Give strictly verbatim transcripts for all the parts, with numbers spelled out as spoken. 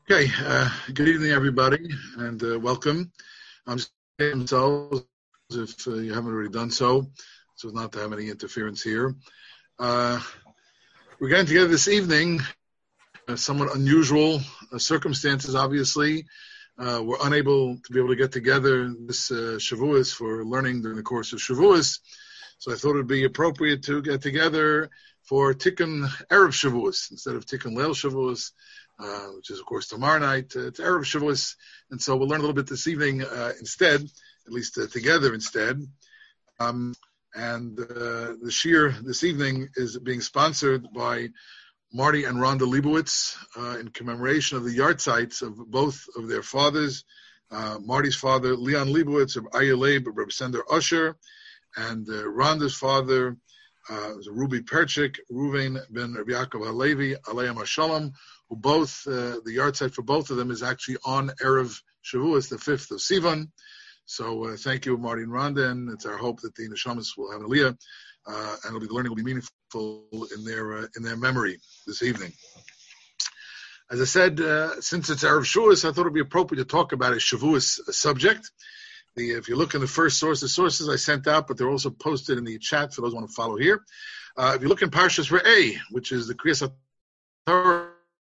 Okay, uh, good evening, everybody, and uh, welcome. I'm just saying themselves if uh, you haven't already done so, so as not to have any interference here. Uh, we're getting together this evening, uh, somewhat unusual uh, circumstances, obviously. Uh, we're unable to be able to get together this uh, Shavuos for learning during the course of Shavuos, so I thought it would be appropriate to get together for Tikkun Erev Shavuos instead of Tikkun Leil Shavuos. Uh, which is, of course, tomorrow night. Uh, it's Erev Shavuos, and so we'll learn a little bit this evening uh, instead, at least uh, together instead. Um, and uh, the shir this evening is being sponsored by Marty and Rhonda Leibowitz uh, in commemoration of the yahrzeits of both of their fathers. Uh, Marty's father, Leon Leibowitz, of Aryeh Leib, Reb Sender Usher, and uh, Rhonda's father, uh, was Ruby Perchik, Ruvain ben Rabbi Yaakov Halevi, Aleim HaShalom, who both, uh, the yahrzeit for both of them is actually on Erev Shavuos, the fifth of Sivan. So uh, thank you, Marty and Rhonda, and it's our hope that the Neshamas will have an aliyah, uh, and it'll be, the learning will be meaningful in their uh, in their memory this evening. As I said, uh, since it's Erev Shavuos, I thought it would be appropriate to talk about a Shavuos subject. The, if you look in the first source, the sources I sent out, but they're also posted in the chat for those who want to follow here. Uh, if you look in Parshas Re'eh, which is the Kriyas HaTorah,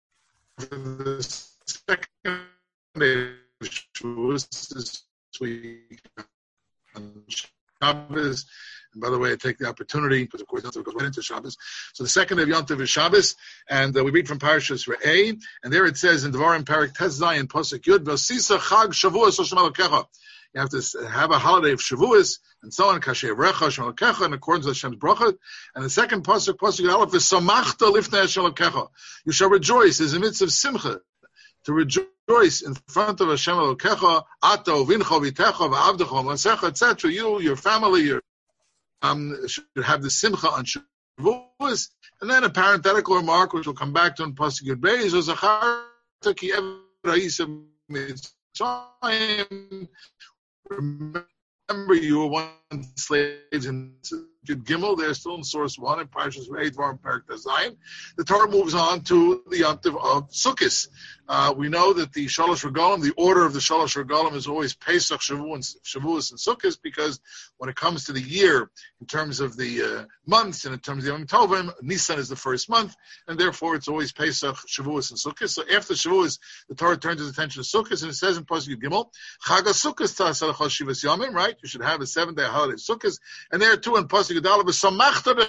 the second day of Shavuos this week on Shabbos. And by the way, I take the opportunity, because of course Yom Tov goes right into Shabbos. So the second day of Yom Tov is Shabbos, and uh, we read from Parashas Re'eh, and there it says in Devarim Parak Tes Zayin Pasuk Yud, V'asisa Chag Shavuos Hashem Elokecha. You have to have a holiday of Shavuos, and so on, Kasher Vrecha, Hashem Elokecha, in accordance with Hashem's bracha. And the second pasuk, pasuk Aleph, is Samachta Lifnei Hashem Elokecha. You shall rejoice. There's a mitzvah of simcha, to rejoice in front of Hashem Elokecha, Ato, Vincha, Vitecha, V'avdecha, Masecha, et cetera. You, your family, your um, should have the simcha on Shavuos. And then a parenthetical remark, which we'll come back to in pasuk Yud Beis, is Zachar Taki Eved Ha'isem Mitzrayim. Remember, you were once slaves in Yud Gimel. They're still in source one in Parshas Re'eh, Dvarim Parak Zayin. The Torah moves on to the Yom Tov of Sukkos. Uh, we know that the Shalosh Regalim, the order of the Shalosh Regalim is always Pesach, Shavuos, Shavuos, and Sukkos, because when it comes to the year, in terms of the uh, months and in terms of the Yom Tovim, Nisan is the first month, and therefore it's always Pesach, Shavuos, and Sukkos. So after Shavuos, the Torah turns its attention to Sukkos, and it says in Pasuk Gimel, Chag HaSukkos Ta'aseh L'cha Shivas Yomim, right? You should have a seven-day holiday of Sukkos, and there too in Pasuk Yudalev, Samachta.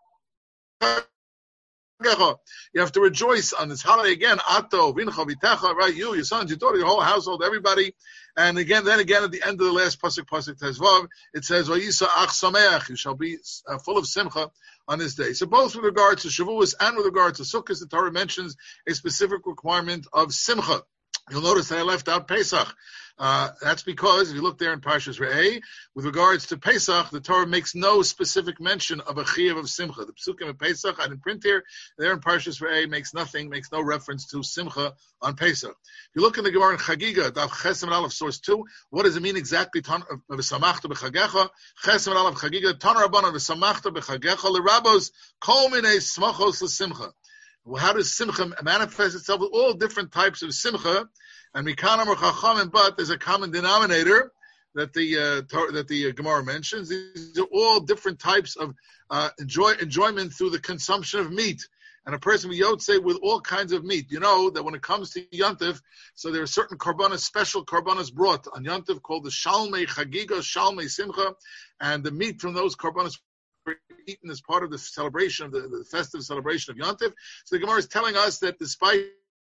You have to rejoice on this holiday again. Ato, Vincha, Vitecha, right? You, your sons, your daughter, your whole household, everybody. And again, then again, at the end of the last pasuk, pasuk Tezvav, it says, Vayisa Ach Sameach, you shall be uh, full of simcha on this day. So both with regard to Shavuos and with regard to Sukkot, the Torah mentions a specific requirement of simcha. You'll notice that I left out Pesach. Uh, that's because, if you look there in Parshas Re'eh, with regards to Pesach, the Torah makes no specific mention of a chiyuv of Simcha. The Psukim of Pesach, I didn't print here, there in Parshas Re'eh makes nothing, makes no reference to Simcha on Pesach. If you look in the Gemara in Chagiga, Daf Chesem Aleph, source two, what does it mean exactly, V'samachta b'chagecha? Chesem Aleph Chagiga, Tana Rabbana V'samachta b'chagecha, l'rabos, kol minei smachos l'simcha. Well, how does Simcha manifest itself? With all different types of Simcha, and Mikanam or Chachamim, but there's a common denominator that the uh, that the uh, Gemara mentions. These are all different types of uh, enjoy enjoyment through the consumption of meat. And a person with Yotze with all kinds of meat. You know that when it comes to Yontif, so there are certain karbanas, special karbanas brought on Yontif called the Shalmei Chagiga, Shalmei Simcha, and the meat from those karbanas were eaten as part of the celebration of the, the festive celebration of Yontif. So the Gemara is telling us that despite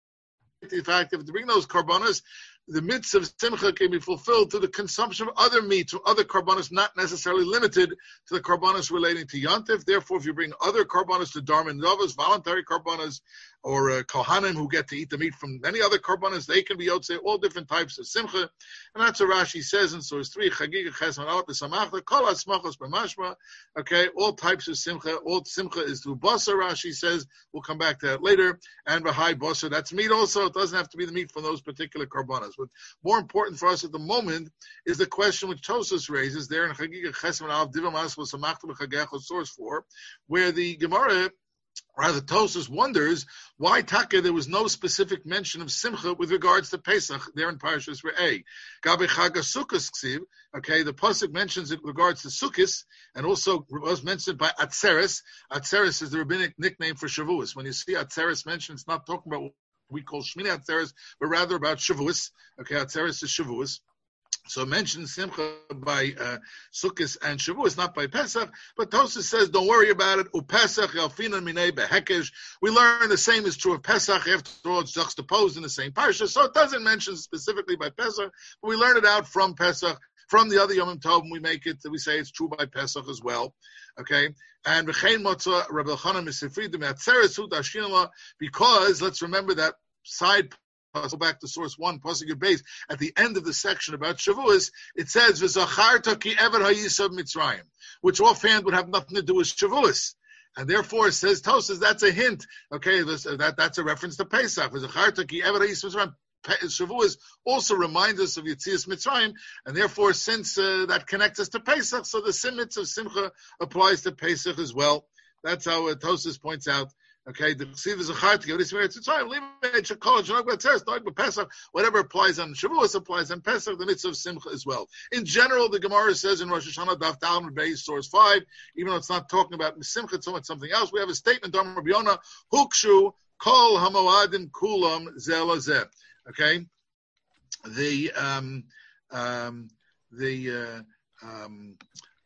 the fact that to bring those karbanas, the mitzvah of simcha can be fulfilled through the consumption of other meats or other karbanas, not necessarily limited to the karbanas relating to Yontif. Therefore, if you bring other karbanas to Dharma Novas, voluntary karbanas, or uh, kohanim who get to eat the meat from many other karbanas, they can be yotzei all different types of simcha. And that's what Rashi says in source three, Chagiga Chesman Aleph B'samachta, Kol HaSmachos B'mashma. Okay, all types of simcha. All simcha is through basa, Rashi says. We'll come back to that later. And B'hai basa, that's meat also. It doesn't have to be the meat from those particular karbanas. But more important for us at the moment is the question which Tosas raises there in Chagiga Chesman Aleph Divam Asma Samachta B'chagecha, source four, where the Gemara Rather, Tosfos wonders why Taka there was no specific mention of Simcha with regards to Pesach there in Parashas Re'eh. Gabe Chag HaSukkos Ksiv, okay, the pasuk mentions it with regards to Sukkos, and also was mentioned by Atzeres. Atzeres is the rabbinic nickname for Shavuos. When you see Atzeres mentioned, it's not talking about what we call Shmini Atzeres, but rather about Shavuos. Okay, Atzeres is Shavuos. So it mentions Simcha by uh, Sukkot and Shavuos, not by Pesach. But Tosfos says, don't worry about it. Upesach yalfina minei behekesh. We learn the same is true of Pesach. After all, it's juxtaposed in the same parsha. So it doesn't mention specifically by Pesach, but we learn it out from Pesach. From the other Yom Tov, we make it, we say it's true by Pesach as well. Okay? And V'chein Motza, Rabbi Elchanan Misifridim, Atzeres Hu Dashinala, because let's remember that side go back to source one, Pasuk Yud Beis, at the end of the section about Shavuos, it says, V'zacharta ki ever hayisav Mitzrayim, which offhand would have nothing to do with Shavuos. And therefore, it says, Tosfos, that's a hint. Okay, this, that, that's a reference to Pesach. V'zacharta ki ever hayisav Mitzrayim. Shavuos also reminds us of Yetzias Mitzrayim, and therefore, since uh, that connects us to Pesach, so the Simitz of Simcha applies to Pesach as well. That's how uh, Tosfos points out. Okay, the Ksiv is a chayt to give this merit to time. Leave it to college. Not about Tzeres, not about Pesach. Whatever applies on Shavuos applies on Pesach. The mitzvah of Simcha as well. In general, the Gemara says in Rosh Hashanah Daf Talmud Beis source five, even though it's not talking about Simcha, it's talking about something else. We have a statement on Rabbi Yonah, Hukshu Kol Hamoadim Kulam Zelazeh. Okay, the um um the uh, um.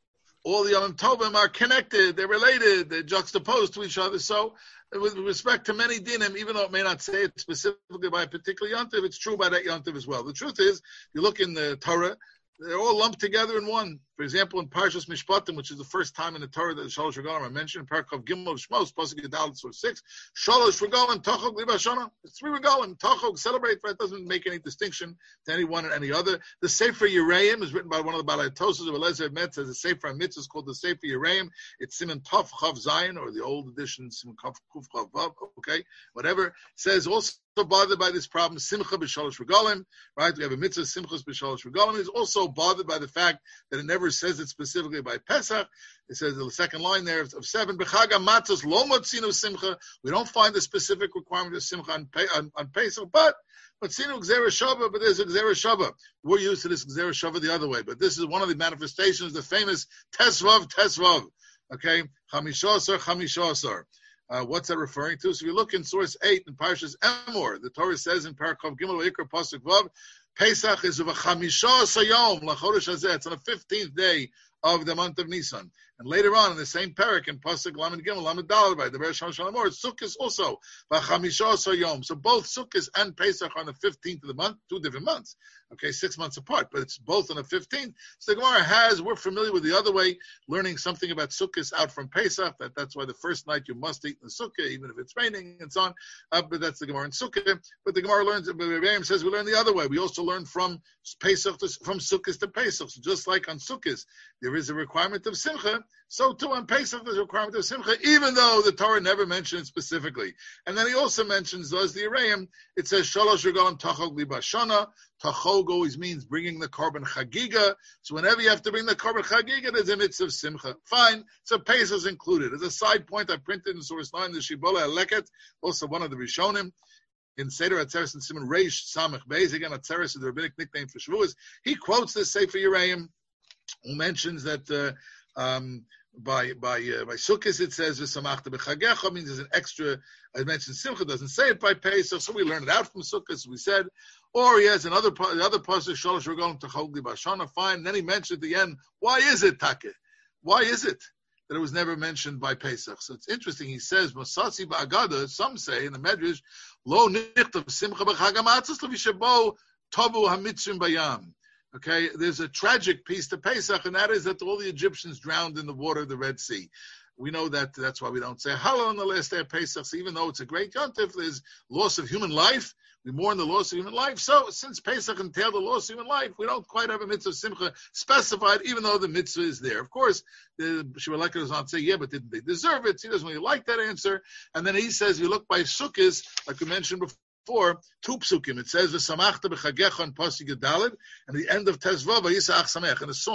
all the Yom Tovim are connected, they're related, they're juxtaposed to each other. So, with respect to many dinim, even though it may not say it specifically by a particular Yom Tov, it's true by that Yom Tov as well. The truth is, you look in the Torah, they're all lumped together in one. For example, in Parshas Mishpatim, which is the first time in the Torah that the Shalosh Regalim are mentioned, Parakov Gimel Shmos, Pasuk Yudal source six, Shalosh Regalim, Tachog Libashana. It's three Regalim. Tachog, celebrate, for it doesn't make any distinction to any one or any other. The Sefer Yereim is written by one of the Balei Tosfos of Eliezer Metz as a Sefer HaMitzvah called the Sefer Yereim. It's Siman Tov Chav Zayin, or the old edition, Siman Kuf Chav Vav, okay, whatever. It says also bothered by this problem, Simcha b'Shalosh Regalim, right? We have a mitzvah, Simchas b'Shalosh Regalim. He's also bothered by the fact that it never says it specifically by Pesach. It says in the second line there of seven, B'Chag HaMatzos lo motzinu Simcha. We don't find the specific requirement of Simcha on, on, on Pesach, but motzinu Gzera Shava, but there's a Gzera Shava. We're used to this Gzera Shava the other way, but this is one of the manifestations, the famous Tesvav, Tesvav. Okay? Chamishosar, Chamishosar. Uh, what's that referring to? So if you look in source eight in Parshas Emor, the Torah says in Parakov Gimel Ikra Pasuk Vav, Pesach is of a Chamisha Sayom Lachodesh Hazeh. It's on the fifteenth day of the month of Nisan. And later on in the same parak in Pasuk Lamed Gimel Lamed Daled by the Rosh Hashanah Mor, Sukkot also Chamisha Sayom. So both Sukkot and Pesach are on the fifteenth of the month, two different months. Okay, six months apart, but it's both on the fifteenth. So the Gemara has, we're familiar with the other way, learning something about Sukkot out from Pesach, that that's why the first night you must eat in the Sukkah, even if it's raining and so on. Uh, but that's the Gemara in Sukkah. But the Gemara learns, Rebbeim says we learn the other way. We also learn from Pesach to, from Sukkot to Pesach. So just like on Sukkot, there is a requirement of Simcha, so too on Pesach there's a requirement of Simcha, even though the Torah never mentioned it specifically. And then he also mentions, those the Yereim, it says, Shalosh Regalim Tachog Libashana. Tachog always means bringing the korban chagiga. So whenever you have to bring the korban chagiga, there's a mitzvah of simcha. Fine. So Pesach is included. As a side point, I printed in source nine the Shibola Eleket, also one of the Rishonim, in Seder Atzeres and Simon Reish Samech Beis. Again, Atzeres is the rabbinic nickname for Shavuos. He quotes this Sefer Yereim, who mentions that uh, um, by by uh, by Sukkot it says v'samachta b'chagecha, means there's an extra. I mentioned Simcha doesn't say it by Pesach, so we learn it out from Sukkot, as we said. Or he has another another pasuk Shalosh Regalim Tachog Libashana. Fine. And then he mentioned at the end, why is it Take? Why is it that it was never mentioned by Pesach? So it's interesting. He says Masasi ba'agada. Some say in the Medrash, Lo nichtav Simcha b'Chag HaMatzos l'vishabo tavu hamitzrim bayam. Okay, there's a tragic piece to Pesach, and that is that all the Egyptians drowned in the water of the Red Sea. We know that that's why we don't say Hallel on the last day of Pesach. So even though it's a great Yom Tov, there's loss of human life. We mourn the loss of human life. So since Pesach entailed the loss of human life, we don't quite have a mitzvah of Simcha specified, even though the mitzvah is there. Of course, the Shmuel does not say, yeah, but didn't they deserve it? He doesn't really like that answer. And then he says, you look by Sukkot, like we mentioned before, For two psukim, it says v'samachta b'chagecha on pasuk Yudalid, and the end of Tezvav v'yisach samech. In a song,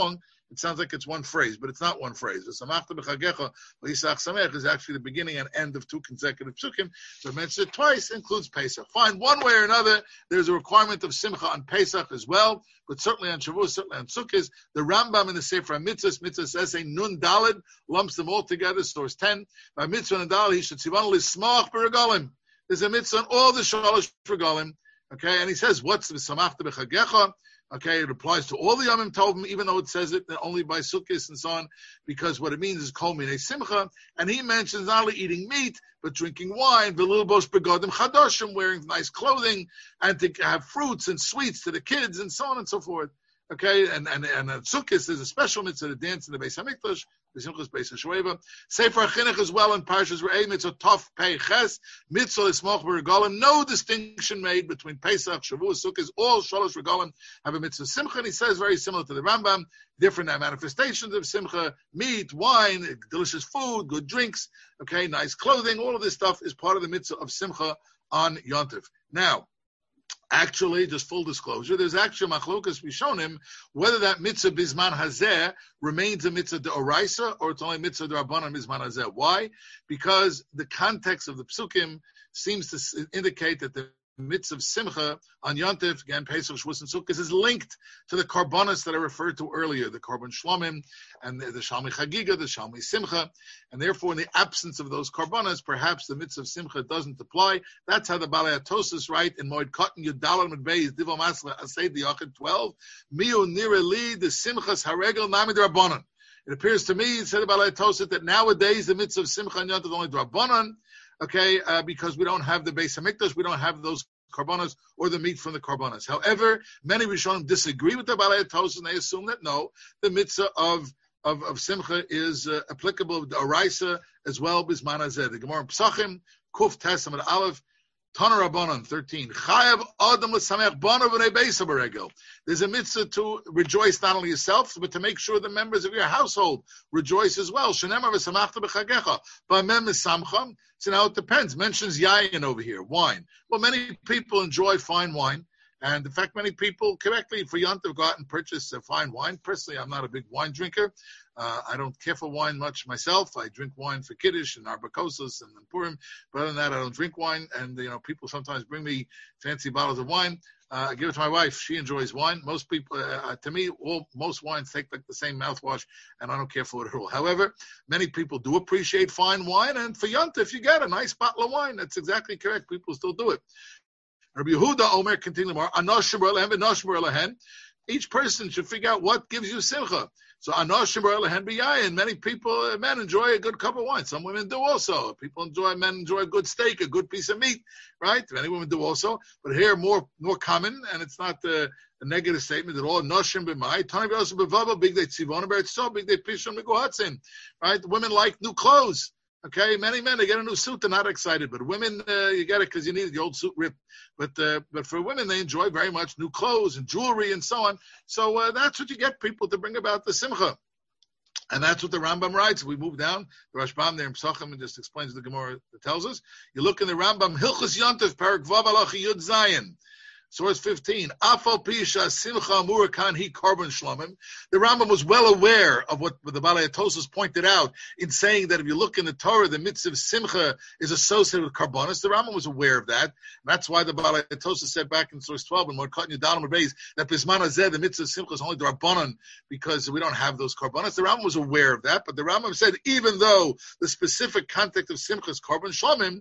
it sounds like it's one phrase, but it's not one phrase. V'samachta b'chagecha v'yisach samech is actually the beginning and end of two consecutive psukim. So it mentions it twice, includes Pesach. Fine, one way or another, there's a requirement of simcha on Pesach as well, but certainly on Shavuos, certainly on Sukkot. The Rambam in the Sefer HaMitzvos, Mitzvah says, a nun dalid, lumps them all together, stores ten. By Mitzvah and dalid, he should tzivanu l'smach b'regalim. There's a mitzvah on all the shalosh regalim. Okay, and he says, what's the samachta b'chagecha? Okay, it applies to all the Yomim Tovim, even though it says it only by Sukkot and so on, because what it means is kol minei simcha, and he mentions not only eating meat, but drinking wine, v'lilbos begodim chadoshim, wearing nice clothing, and to have fruits and sweets to the kids, and so on and so forth. Okay, and and and at Sukkot there's a special mitzvah to dance in the Beis Hamikdash, the Simchas Beis HaShoeva. Sefer HaChinuch as well in Parshas Re'eh, mitzvah Tov Pei Ches, mitzvah L'smoch B'Regalim. No distinction made between Pesach, Shavuos, Sukkot. All Shalosh Regalim have a mitzvah Simcha, and he says very similar to the Rambam, different manifestations of Simcha, meat, wine, delicious food, good drinks, okay, nice clothing. All of this stuff is part of the mitzvah of Simcha on Yom Tov. Now, actually, just full disclosure, there's actually machlokas rishonim whether that mitzvah bisman hazeh remains a mitzvah deoraisa or it's only mitzvah derabbanan bisman hazeh. Why? Because the context of the psukim seems to indicate that the mitzvah of simcha on Yom Tov, again, Pesach, Shavuos, and Sukkot is linked to the karbanos that I referred to earlier, the karban shlomim and the, the shalmi chagiga, the shalmi simcha, and therefore in the absence of those karbanos, perhaps the mitzvah of simcha doesn't apply. That's how the Balei HaTosas write in Moed Katan Yudalad Medbeis Divo Masla Asay the Yachid twelve, Miu Nira Li the Simchas Haregel Nami Drabanan. It appears to me, said the Balei HaTosas, that nowadays the mitzvah of simcha on Yom Tov is only drabanan. Okay, uh, because we don't have the Beis Hamikdash, we don't have those karbanos or the meat from the karbanos. However, many Rishonim disagree with the Balei HaTosas, and they assume that no, the mitzvah of of, of simcha is uh, applicable to Araisa as well. Bisman hazeh. The Gemara in Pesachim, Kuf Tes Amud Aleph, Tana Rabbanan thirteen. Chayav Adam l'samech banav v'nei beisa b'regel. There's a mitzvah to rejoice not only yourself, but to make sure the members of your household rejoice as well. Shenemar v'samachta b'chagecha. B'amem v'samcha. So now it depends. Mentions yayin over here, wine. Well, many people enjoy fine wine. And in fact, many people correctly for Yom Tov go out and purchase uh, fine wine. Personally, I'm not a big wine drinker. Uh, I don't care for wine much myself. I drink wine for Kiddush and Arbakosos and Purim. But other than that, I don't drink wine. And, you know, people sometimes bring me fancy bottles of wine. Uh, I give it to my wife. She enjoys wine. Most people, uh, to me, all most wines take like the same mouthwash, and I don't care for it at all. However, many people do appreciate fine wine. And for Yom Tov, if you get a nice bottle of wine, that's exactly correct. People still do it. Rabbi Yehuda Omer continues more. Anoshim b'Elahen v'noshim b'Elahen. Each person should figure out what gives you simcha. So anoshim b'Elahen b'yayin. Many people, men enjoy a good cup of wine. Some women do also. People enjoy, men enjoy a good steak, a good piece of meat, right? Many women do also. But here, more more common, and it's not uh, a negative statement at all. Anoshim b'mai. Tani b'osu b'vava. Big day tzivon b'eretzo. Big day pishon b'gohatzin. Right? Women like new clothes. Okay, many men, they get a new suit, they're not excited. But women, uh, you get it because you need the old suit ripped. But uh, but for women, they enjoy very much new clothes and jewelry and so on. So uh, that's what you get people to bring about the simcha. And that's what the Rambam writes. We move down, the Rashbam there in Pesachim and just explains the Gemara that tells us. You look in the Rambam, Hilchos Yom Tov, Parak Vav Alachi Yud Zayin. Source fifteen. Afal Pisha Simcha Murakan He Karban Shlomim. The Rambam was well aware of what the Balei HaTosas pointed out in saying that if you look in the Torah, the mitzvah of Simcha is associated with Karbanis. The Rambam was aware of that. And that's why the Balei HaTosas said back in source twelve in Moed Katan Yudalad Medbeis that Bisman Hazeh, the mitzvah of Simcha is only Drabanan because we don't have those Karbanis. The Rambam was aware of that, but the Rambam said even though the specific context of Simcha is Karban Shlomim,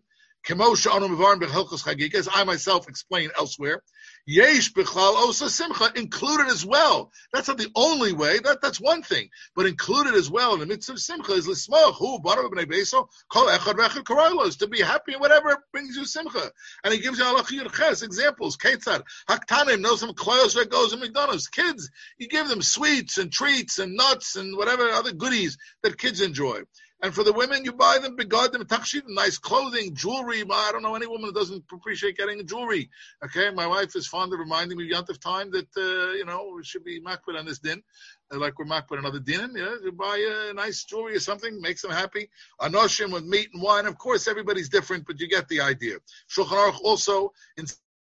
as I myself explain elsewhere, Yesh Bichlal Osa Simcha included as well. That's not the only way. That that's one thing, but included as well in the midst of Simcha is Lismoch Hu Barav Bnei Beso Kol Echad Vechad Karaylos to be happy in whatever brings you Simcha. And he gives you Alach Yud Ches examples. Ketzad Haktanim knows some Kloyos that goes in McDonald's. Kids, you give them sweets and treats and nuts and whatever other goodies that kids enjoy. And for the women, you buy them, begad them, takshid, nice clothing, jewelry. I don't know any woman who doesn't appreciate getting jewelry. Okay, my wife is fond of reminding me Yom Tov time that, uh, you know, we should be makbid on this din, uh, like we're makbid another din. You know, you buy a nice jewelry or something, makes them happy. Anoshim with meat and wine. Of course, everybody's different, but you get the idea. Shulchan Aruch also, in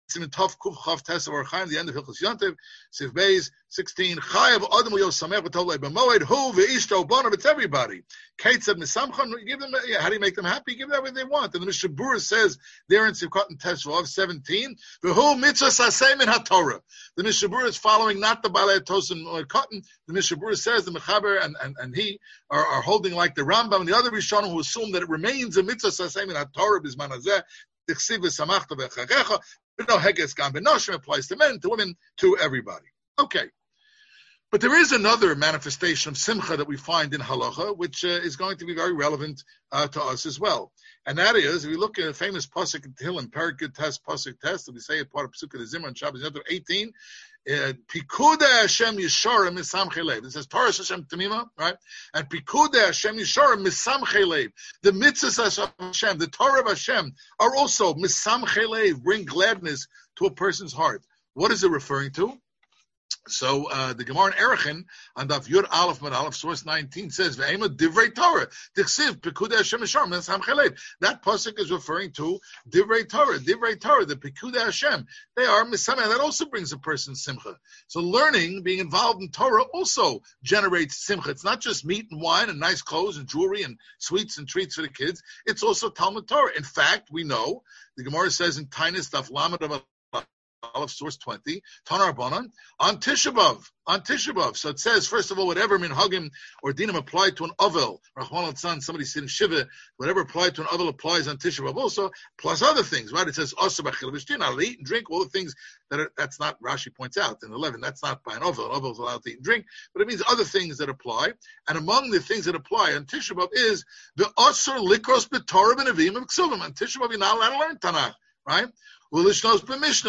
Tov Kuf Chav Tes or Chaim, the end of Hilchos Yontiv, Sif Beis sixteen. Chayav Adam Yo Samech B'Tov B'Moed Hu Ve'Ishto Bonav. It's everybody. Kate said Misamchan. Give them. Yeah, how do you make them happy? Give them everything they want. And the Mishnah Berurah says there in Sivkot and Tesvav seventeen. V'Hu Mitzvah Sasei Min HaTorah. The Mishnah Berurah is following not the Balei Tosim or Cotton. The Mishnah Berurah says the Mechaber and, and, and he are, are holding like the Rambam and the other Rishonim who assume that it remains a Mitzvah Sasei Min HaTorah B'Zman Hazeh. Tichsiv V'Samachta V'Chagecha. No Heges Gam B'Noshim applies to men, to women, to everybody. Okay. But there is another manifestation of simcha that we find in halacha, which uh, is going to be very relevant uh, to us as well. And that is, if we look at a famous pasuk in Tehillim, Parak Test, pasuk Test, that we say it part of Pesukah Zimra on Shabbos eighteen, Pikuda Hashem Yisharim Misamchei Lev. It says Torah Hashem Tamima, right? And Pikuda Hashem Yisharim Misamchei Lev. The mitzvahs of Hashem, the Torah of Hashem, are also Misamchei Lev, bring gladness to a person's heart. What is it referring to? So uh, the Gemara in Erechim on Daf Yud Aleph Mad Aleph source nineteen says Ve'ema Divrei Torah Tichsiv Pekuda Hashem Yisharim Misamchei Lev. That pasuk is referring to Divrei Torah, Divrei Torah, the Pekuda Hashem. They are Misameh. That also brings a person simcha. So learning, being involved in Torah, also generates simcha. It's not just meat and wine and nice clothes and jewelry and sweets and treats for the kids. It's also Talmud Torah. In fact, we know the Gemara says in Tainis Daf Lamed of Aleph, source twenty, Tanar Banan, on Tisha B'Av, on Tisha B'Av. So it says, first of all, whatever minhagim or dinim applied to an Avel, Rahman al-Tzan, somebody said in Shiva, whatever applied to an Avel applies on Tisha B'Av also, plus other things, right? It says, also b'chil v'shtin, I'll eat and drink, all the things that are, that's not, Rashi points out in eleven, that's not by an Avel, an Avel is allowed to eat and drink, but it means other things that apply, and among the things that apply on Tisha B'Av is, the Asur Likros B'Torah B'Nevim and Ksuvim. On Tisha B'Av, you're not allowed to learn Tanakh, right? You're not supposed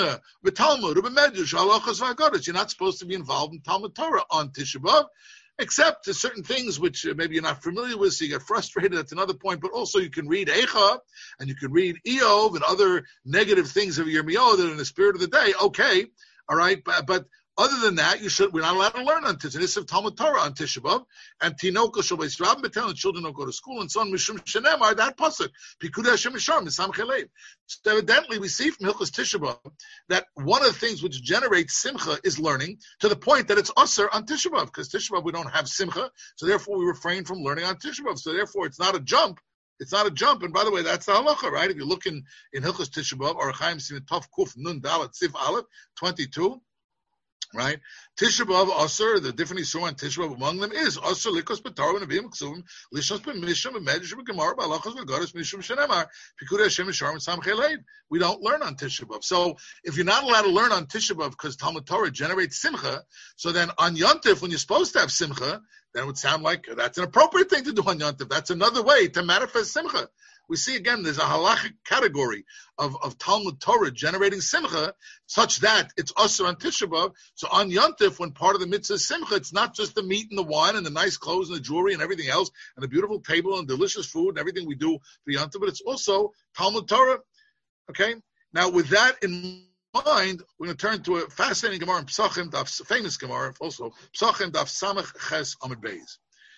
to be involved in Talmud Torah on Tisha B'Av, except to certain things which maybe you're not familiar with, so you get frustrated. That's another point. But also you can read Eicha, and you can read Eov, and other negative things of Yirmiyahu that are in the spirit of the day. Okay, all right, but, but other than that, you should. We're not allowed to learn on Tisha. This is Talmud Torah on Tisha B'Av, and Tinoka Shabbat Rabban Betel, children don't go to school, and so on. Mishum Shenemar, that pasuk Pikuda Hashem Yisharim Misamchei Lev. So evidently, we see from Hilchos Tisha B'Av that one of the things which generates simcha is learning, to the point that it's usher on Tisha B'Av, because Tisha B'Av we don't have simcha, so therefore we refrain from learning on Tisha B'Av. So therefore, it's not a jump. It's not a jump. And by the way, that's the halacha, right? If you look in in Hilchos Tisha B'Av, or Chaim Simin Tov Kuf Nun Dalet Sif Aleph twenty-two. Right? Tisha B'Av Asur, the different Yisur and Tisha B'Av among them is Asur Likos B'Torah V'Nevim Ksuvim Lishos B'Misham B'Medrash B'Gemara B'Halachos B'Godos Mishum Shenemar Pikuda Hashem Yisharim Misamchei Lev. We don't learn on Tisha B'Av. So if you're not allowed to learn on Tisha B'Av because Talmud Torah generates simcha, so then on Yontif, when you're supposed to have simcha, then it would sound like that's an appropriate thing to do on Yontif. That's another way to manifest simcha. We see again, there's a halachic category of, of Talmud Torah generating simcha, such that it's usher on Tisha B'Av. So on Yontif, when part of the mitzvah is simcha, it's not just the meat and the wine and the nice clothes and the jewelry and everything else, and the beautiful table and delicious food and everything we do for Yontif, but it's also Talmud Torah. Okay? Now, with that in mind, we're going to turn to a fascinating Gemara in Psachim, Daf, famous Gemara also, Psachim, Daf Samach Ches Amud Beis.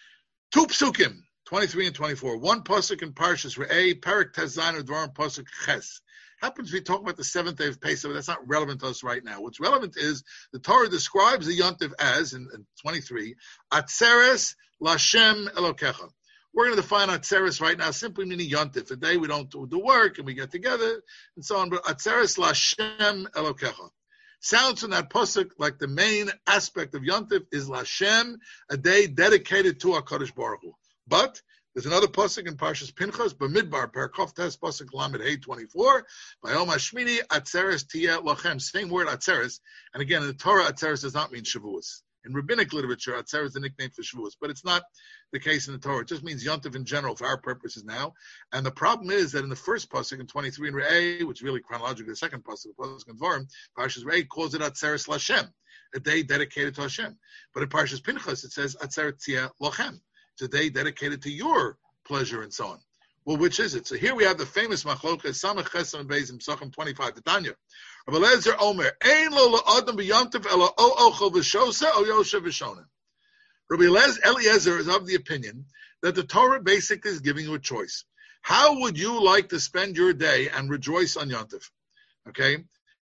Two psukim. twenty-three and twenty-four. One pasuk in Parshas Re'eh, Parak Tezayin Udvarim pasuk Ches. Happens to be talking about the seventh day of Pesach, but that's not relevant to us right now. What's relevant is the Torah describes the Yontif as, in, in twenty-three, Atzeres Lashem Elokecha. We're going to define Atzeres right now, simply meaning Yontif, a day we don't do the work and we get together and so on. But Atzeres Lashem Elokecha. Sounds from that pasuk like the main aspect of Yontif is Lashem, a day dedicated to HaKadosh Baruch Hu. But there's another pasuk in Parshas Pinchas, B'midbar, Parakov Tes, pasuk Lamed Hey twenty-four, Bayom Hashmini, Atzeres Tiyeh Lachem, same word Atzeres, and again in the Torah, Atzeres does not mean Shavuos. In rabbinic literature, Atzeres is the nickname for Shavuos, but it's not the case in the Torah. It just means Yontif in general for our purposes now. And the problem is that in the first pasuk in twenty-three in Re'eh, which is really chronologically the second pasuk, the pasuk in Dvarim, Parshas Re'eh calls it Atzeres Lashem, a day dedicated to Hashem. But in Parshas Pinchas, it says Atzeres Tiyeh Lachem. It's a day dedicated to your pleasure and so on. Well, which is it? So here we have the famous machlokas, Samach Chesam Beis in Psachim twenty-five, the Tanya. Rabbi Eliezer Omer, Ein lo la'adam b'yontif ela o ochel v'shoseh o yoshev v'shonim. Rabbi Eliezer is of the opinion that the Torah basically is giving you a choice. How would you like to spend your day and rejoice on Yontif? Okay?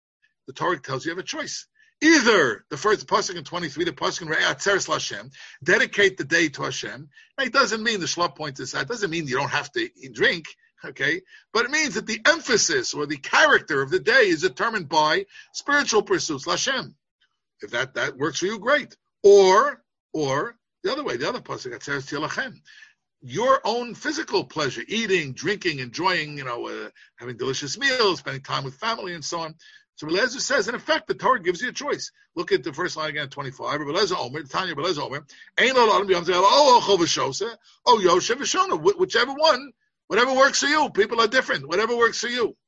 the Torah tells you you have a choice. Either the first pasuk in twenty-three, the pasuk in Re'eh Atzeres LaHashem, dedicate the day to Hashem. It doesn't mean the Shlach points this out. It doesn't mean you don't have to eat, drink, okay? But it means that the emphasis or the character of the day is determined by spiritual pursuits, LaHashem. If that, that works for you, great. Or, or the other way, the other pasuk, Atzeres Tilachem. Your own physical pleasure, eating, drinking, enjoying, you know, uh, having delicious meals, spending time with family, and so on. So Rabbi Eliezer says, in effect, the Torah gives you a choice. Look at the first line again, twenty-five. Rabbi Eliezer Omer, Tanya Rabbi Eliezer Omer, Ein lo l'adam b'yom tov oh ochel v'shosa, oh yoshev v'shona, whichever one, whatever works for you. People are different. Whatever works for you.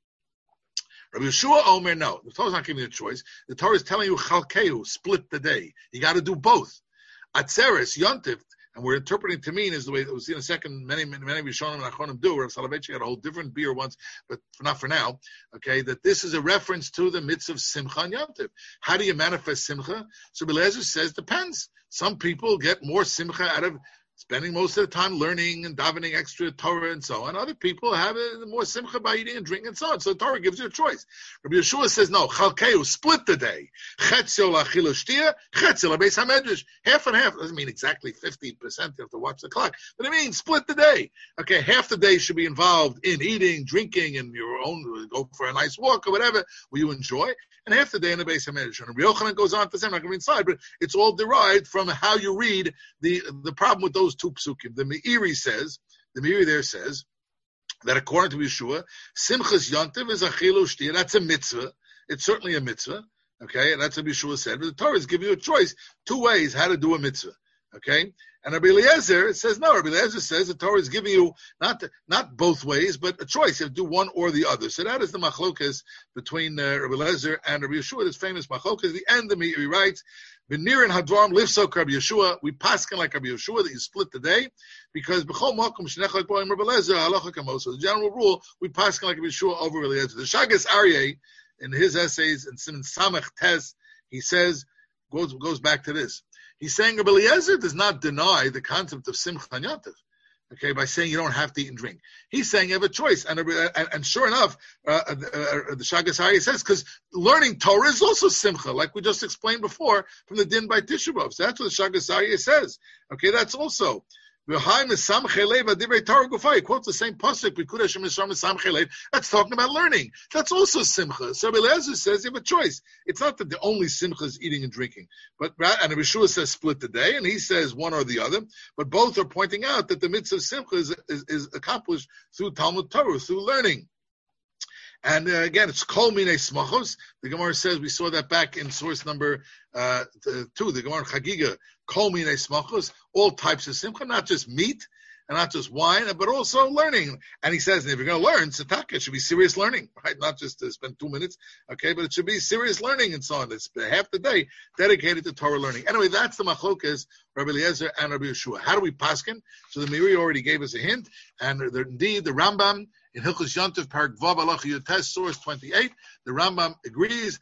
Rabbi Yeshua Omer, no. The Torah is not giving you a choice. The Torah is telling you chalkeu, split the day. You got to do both. Atzeres, Yontif, and we're interpreting to mean is the way that we'll see in a second. Many, many, many Rishonim and Achronim do. Rav Soloveitchik had a whole different beer once, but not for now. Okay, that this is a reference to the mitzvah of Simcha and Yom Tov. How do you manifest Simcha? So Belezer says depends. Some people get more Simcha out of spending most of the time learning and davening extra Torah and so on. Other people have a, more simcha by eating and drinking and so on. So the Torah gives you a choice. Rabbi Yeshua says, no, chalkeu, split the day. Chetzio l'achilu shtia, chetzio l'beis hamedrash. Half and half. Doesn't mean exactly fifty percent. You have to watch the clock. But it means split the day. Okay, half the day should be involved in eating, drinking, and your own, go for a nice walk or whatever, where you enjoy. And half the day in the Beis HaMedrash. And Rabbi Yochanan goes on to say, I'm not going to read inside, but it's all derived from how you read the, the problem with those two psukim. The Meiri says, the Meiri there says, that according to Yeshua, Simchas Yontiv is a chilu shtia. That's a mitzvah. It's certainly a mitzvah. Okay, and that's what Yeshua said. But the Torah is giving you a choice, two ways how to do a mitzvah. Okay, and Rabbi Eliezer says no. Rabbi Eliezer says the Torah is giving you not not both ways, but a choice. You have to do one or the other. So that is the machlokas between uh, Rabbi Eliezer and Rabbi Yeshua. This famous machlokas. At the end, the he writes, "V'nir and hadram lifsok Rabbi Yeshua." We paskin like Rabbi Yeshua that you split the day because b'chol makom shnechak boim Rabbi Eliezer halacha kamos. So the general rule we paskin like Rabbi Yeshua over Rabbi Eliezer. The Shagas Aryeh in his essays in Siman Samach Tes he says goes goes back to this. He's saying Rabbi Eliezer does not deny the concept of Simcha and Yom Tov, okay, by saying you don't have to eat and drink. He's saying you have a choice. And, and, and sure enough, uh, uh, uh, the Shagas Aryeh says, because learning Torah is also Simcha, like we just explained before from the Din by Tisha B'Av. So that's what the Shagas Aryeh says. Okay, that's also. He quotes the same pasuk. That's talking about learning. That's also simcha. So Rabbi Eliezer says you have a choice. It's not that the only simcha is eating and drinking, but and Rabbi Yeshua says split the day, and he says one or the other. But both are pointing out that the mitzvah of simcha is, is, is accomplished through Talmud Torah, through learning. And uh, again, it's kol minei smachos. The Gemara says we saw that back in source number uh, two. The Gemara Chagiga kol minei smachos, all types of simcha, not just meat and not just wine, but also learning. And he says, if you're going to learn, tzedakah, it should be serious learning, right? Not just to spend two minutes, okay? But it should be serious learning and so on. It's half the day dedicated to Torah learning. Anyway, that's the machlokas, Rabbi Eliezer and Rabbi Yeshua. How do we paskin? So the Meiri already gave us a hint, and there, indeed the Rambam in Hilchos Yom Tov, Parak Vav Halacha Yotes, source twenty-eight, the Rambam agrees.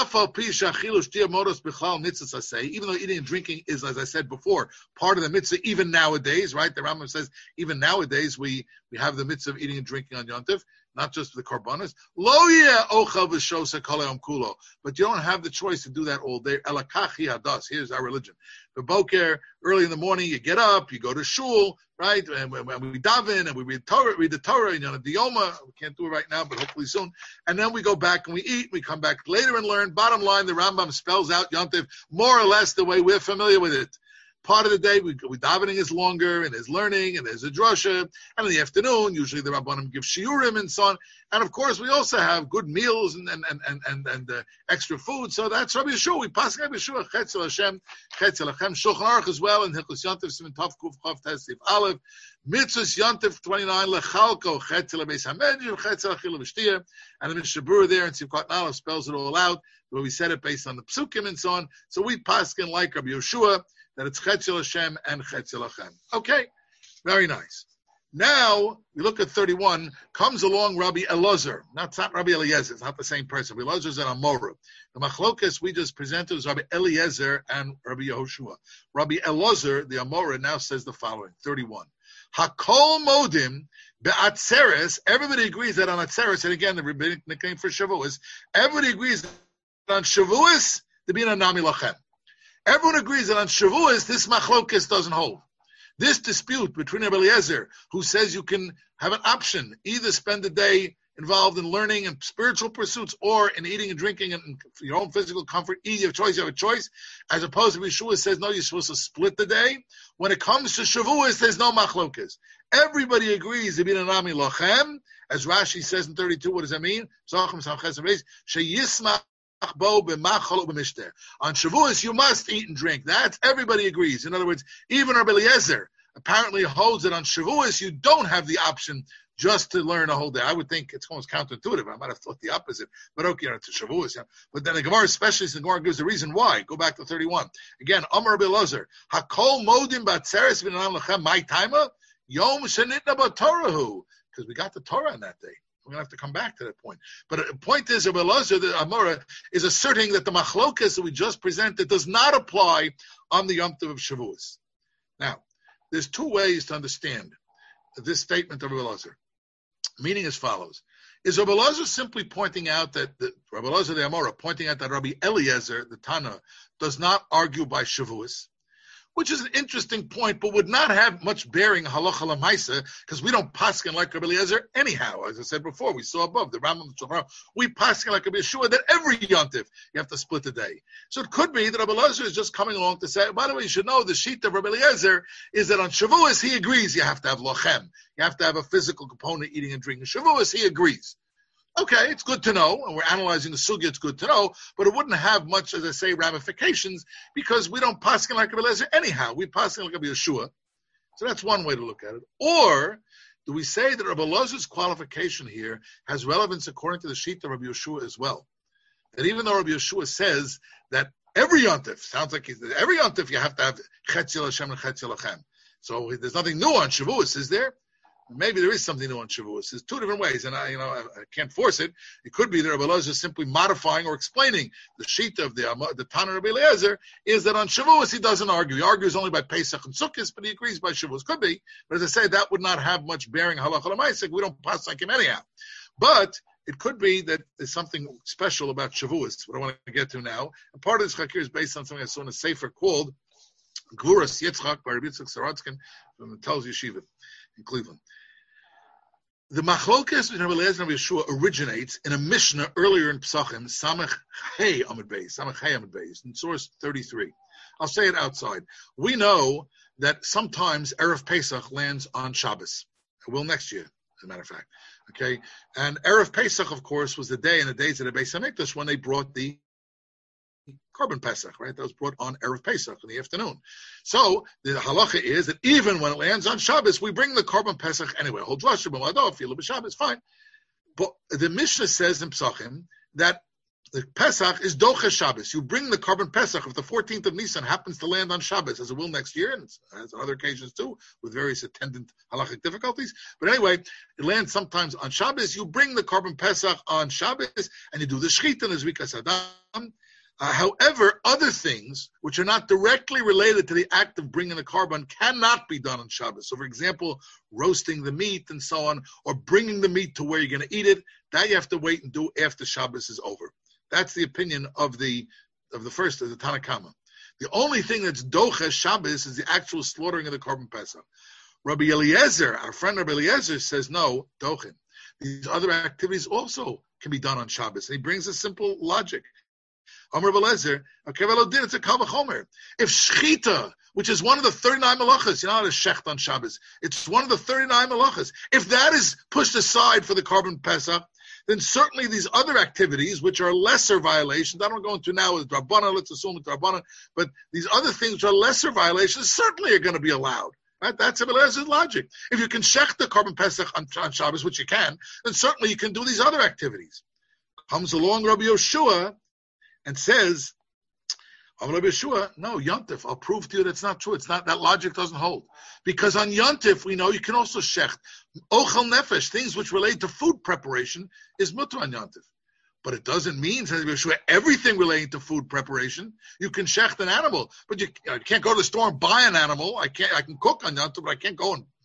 Even though eating and drinking is, as I said before, part of the mitzvah, even nowadays, right? The Rambam says even nowadays we, we have the mitzvah of eating and drinking on Yom Tov, not just for the korbanos. Lo yeh ochel v'shosa kol hayom kulo, but you don't have the choice to do that all day. Elakach hi hadas. Here's our religion. Boker, early in the morning, you get up, you go to shul, right? And when we daven and we read Torah, read the Torah, you know, the Yoma. We can't do it right now, but hopefully soon. And then we go back and we eat. We come back later and learn. Bottom line, the Rambam spells out Yom Tov more or less the way we're familiar with it. Part of the day, we, we davening is longer, and there's learning, and there's a drasha, and in the afternoon, usually the Rabbanim give shiurim and so on. And of course, we also have good meals and and and and, and, and uh, extra food. So that's Rabbi Yeshua. We pass Rabbi Yeshua Chetzel Hashem, Chetzel Hashem, Shulchan Aruch as well, and Hilchos Yom Tov Siman Tov Kuf Chav Tesif Aleph, Mitzvos Yom Tov twenty-nine Lechalko Chetzel Beis Hamedrash Chetzel Achilu V'Shtia, and the Mishabur there in Sivkot Aleph spells it all out, where we said it based on the psukim and so on. So we paskin like Rabbi Yeshua, that it's Chetzel Hashem and Chetzel Hashem. Okay, very nice. Now, we look at thirty-one, comes along Rabbi Elazar. Not, it's not Rabbi Eliezer, it's not the same person. Rabbi Elazar is an Amora. The machlokas we just presented was Rabbi Eliezer and Rabbi Yehoshua. Rabbi Elazar, the Amora, now says the following, thirty-one. Hakol modim be'atzeres, everybody agrees that on Atzeres, and again, the rabbinic nickname for Shavuos, everybody agrees on Shavuos, the Bina Nami Lachem. Everyone agrees that on Shavuos, this machlokes doesn't hold. This dispute between Rabbi Eliezer, who says you can have an option, either spend the day involved in learning and spiritual pursuits or in eating and drinking and for your own physical comfort, either you have a choice, you have a choice, as opposed to Yeshua says, no, you're supposed to split the day. When it comes to Shavuos, there's no machlokes. Everybody agrees, as Rashi says in thirty-two, what does that mean? On Shavuos, you must eat and drink. That's everybody agrees. In other words, even Rabbi Eliezer apparently holds that on Shavuos, you don't have the option just to learn a whole day. I would think it's almost counterintuitive. I might have thought the opposite. But okay, you know, it's a Shavuos. Yeah. But then the Gemara, especially the Gemara gives the reason why. Go back to thirty-one. Again, Amar Rabbi Eliezer, Hakol modim batzeres v'nanam lechem my timer yom shenitna b'torahu. Because we got the Torah on that day. We're going to have to come back to that point. But the point is, Rabbi Eliezer, the Amora, is asserting that the machlokas that we just presented does not apply on the Yom Tov of Shavuos. Now, there's two ways to understand this statement of Rabbi Eliezer. Meaning as follows. Is Rabbi Eliezer simply pointing out that, the, Rabbi Eliezer the Amora, pointing out that Rabbi Eliezer, the Tana, does not argue by Shavuos? Which is an interesting point, but would not have much bearing halacha l'maisa, because we don't paskin like Rabbi Eliezer anyhow. As I said before, we saw above the Rambam, we paskin like Rabbi Yeshua that every yontif you have to split the day. So it could be that Rabbi Eliezer is just coming along to say, by the way, you should know the sheet of Rabbi Eliezer is that on Shavuos he agrees you have to have lochem, you have to have a physical component, eating and drinking. Shavuos he agrees. Okay, it's good to know, and we're analyzing the sugya, it's good to know, but it wouldn't have much, as I say, ramifications, because we don't paskin like Rabbi Eliezer anyhow. We paskin like Rabbi Yeshua. So that's one way to look at it. Or, do we say that Rabbi Eliezer's qualification here has relevance according to the sheet of Rabbi Yeshua as well? That even though Rabbi Yeshua says that every yontif, sounds like he's, every yontif you have to have Chetzi Hashem and Chetzi Lachem. So there's nothing new on Shavuos, is there? Maybe there is something new on Shavuos. There's two different ways, and I, you know, I, I can't force it. It could be that Rabbi Eliezer is simply modifying or explaining the sheet of the the Tana Rabbi Eliezer is that on Shavuos he doesn't argue. He argues only by Pesach and Sukkot, but he agrees by Shavuos. Could be, but as I say, that would not have much bearing halacha l'maaseh. We don't pass like him anyhow. But it could be that there's something special about Shavuos. What I want to get to now, and part of this chakir is based on something I saw in a sefer called Gvuras Yitzchak by Rabbi Yitzchak Saratskin from the Telz Yeshiva in Cleveland. The machlokas between Rabbi Eliezer and Rabbi Yeshua originates in a Mishnah earlier in Pesachim, Samach Hey Amud Beis, Samach Hey Amud Beis, in source thirty-three. I'll say it outside. We know that sometimes Erev Pesach lands on Shabbos. It will next year, as a matter of fact. Okay, and Erev Pesach, of course, was the day in the days of the Beis Hamikdash when they brought the Korban Pesach, right? That was brought on Erev Pesach in the afternoon. So the halacha is that even when it lands on Shabbos, we bring the Korban Pesach anyway. Hold Rosh Hashanah, feel it Shabbos, fine. But the Mishnah says in Pesachim that the Pesach is Docha Shabbos. You bring the Korban Pesach if the fourteenth of Nisan happens to land on Shabbos, as it will next year, and as on other occasions too, with various attendant halachic difficulties. But anyway, it lands sometimes on Shabbos. You bring the Korban Pesach on Shabbos, and you do the Shechita and the Zrikas Adam. Uh, however, other things which are not directly related to the act of bringing the korban cannot be done on Shabbos. So, for example, roasting the meat and so on, or bringing the meat to where you're going to eat it, that you have to wait and do after Shabbos is over. That's the opinion of the of the first, of the Tanna Kama. The only thing that's docha Shabbos is the actual slaughtering of the korban Pesach. Rabbi Eliezer, our friend Rabbi Eliezer, says no, dochin. These other activities also can be done on Shabbos. And he brings a simple logic. Amar Rabbi Eliezer, okay, well, it's a kal v'chomer. If shechita, which is one of the thirty-nine malachas, you know how to shecht on Shabbos, it's one of the thirty-nine malachas. If that is pushed aside for the korban Pesach, then certainly these other activities, which are lesser violations, I don't go into now with Drabbana, let's assume it's Drabbana, but these other things which are lesser violations certainly are going to be allowed. Right? That's Rabbi Eliezer logic. If you can shecht the korban Pesach on, on Shabbos, which you can, then certainly you can do these other activities. Comes along Rabbi Yoshua and says, oh, Rabbi Yeshua, no, Yontif, I'll prove to you that's not true. It's not, that logic doesn't hold. Because on Yontif, we know you can also shecht. Ochel nefesh, things which relate to food preparation, is mutter on Yontif. But it doesn't mean, says Rabbi Yeshua, everything relating to food preparation. You can shecht an animal, but you, you can't go to the store and buy an animal. I can't. I can cook on Yontif, but I can't go and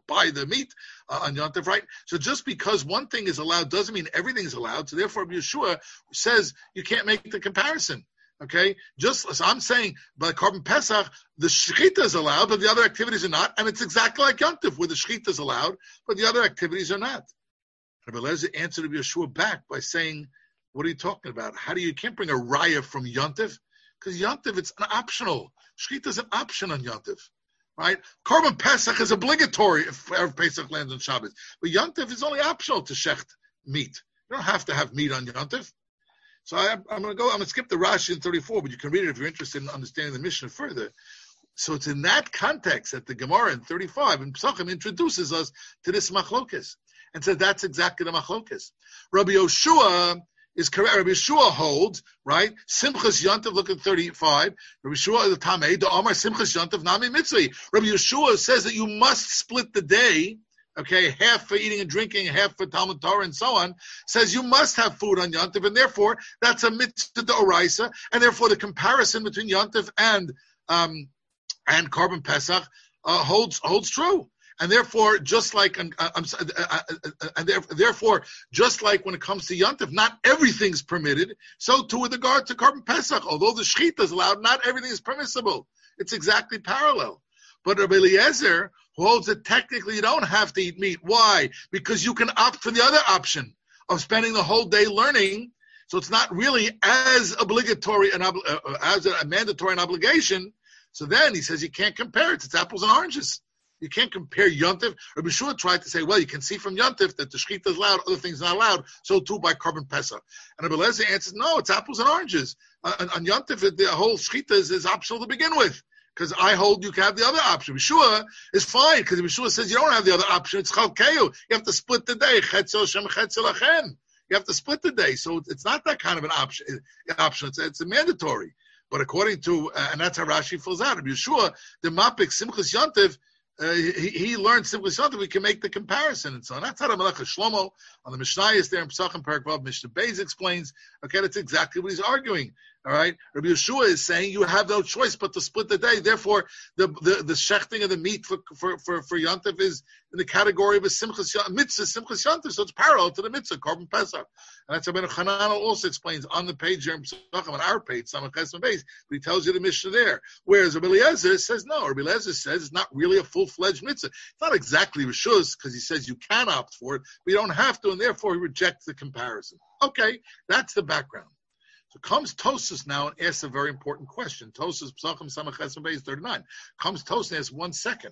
buy the meat uh, on Yontif, right? So just because one thing is allowed doesn't mean everything is allowed. So therefore, Yeshua says you can't make the comparison. Okay, just so I'm saying by Korban Pesach, the shechita is allowed, but the other activities are not, and it's exactly like Yontif, where the shechita is allowed, but the other activities are not. Rabbi Eliezer answered Yeshua back by saying, "What are you talking about? How do you, you can't bring a raya from Yontif? Because Yontif, it's an optional. Shechita is an option on Yontif, right? Korban Pesach is obligatory if Erev Pesach lands on Shabbos, but Yontif is only optional to shecht meat. You don't have to have meat on Yontif." So I, I'm going to go. I'm going to skip the Rashi in thirty-four, but you can read it if you're interested in understanding the Mishnah further. So it's in that context that the Gemara in thirty-five in Pesachim introduces us to this machlokes and says that's exactly the machlokes. Rabbi Yoshua is correct. Rabbi Yoshua holds right. Simchas Yontif. Look at thirty-five. Rabbi Yoshua the Tamei the Amar Simchas Yontif Nami Mitzvah. Rabbi Yoshua says that you must split the day. Okay, half for eating and drinking, half for Talmud Torah, and so on, says you must have food on Yontif, and therefore that's a mitzvah d'oraisa, and therefore the comparison between Yontif and um, and Korban Pesach uh, holds holds true, and therefore just like uh, I'm uh, uh, and therefore just like when it comes to Yontif, not everything's permitted. So too with regard to Korban Pesach, although the shechita is allowed, not everything is permissible. It's exactly parallel. But Rabbi Eliezer holds that technically you don't have to eat meat. Why? Because you can opt for the other option of spending the whole day learning. So it's not really as obligatory and uh, as a mandatory an obligation. So then he says you can't compare it. It's apples and oranges. You can't compare Yontif. Rabbi Shua tried to say, well, you can see from Yontif that the shechita is allowed, other things are not allowed. So too by Korban Pesach. And Rabbi Eliezer answers, no, it's apples and oranges. Uh, on, on Yontif, the whole shechita is, is optional to begin with. Because I hold you can have the other option. Yeshua is fine, because Yeshua says you don't have the other option. It's chalkeyu. You have to split the day. Chetzel Shem Chetzel Achen. You have to split the day. So it's not that kind of an option. Option. It's, it's a mandatory. But according to, uh, and that's how Rashi fills out. Yeshua, the Mapik Simchas Yontif, uh, he, he learned Simchas Yontif. We can make the comparison and so on. That's how the Melech Shlomo on the Mishnah is there in Pesachim Perek Vav. Mishnah Beis explains. Okay, that's exactly what he's arguing. All right, Rabbi Yeshua is saying you have no choice but to split the day. Therefore, the the, the shechting of the meat for for for, for Yontif is in the category of a simchas mitzvah, simchas Yontif. So it's parallel to the mitzvah, Korban Pesach. And that's how Ben Hanan also explains on the page here in Pesachim, on our page, Samach Ches Beis. But he tells you the Mishnah there. Whereas Rabbi Eliezer says no. Rabbi Eliezer says it's not really a full fledged mitzvah. It's not exactly Rishu's because he says you can opt for it, but you don't have to, and therefore he rejects the comparison. Okay, that's the background. So comes Tosas now and asks a very important question. Tosas Pesachim Samach Ches Beis thirty-nine. Comes Tosas and asks one second.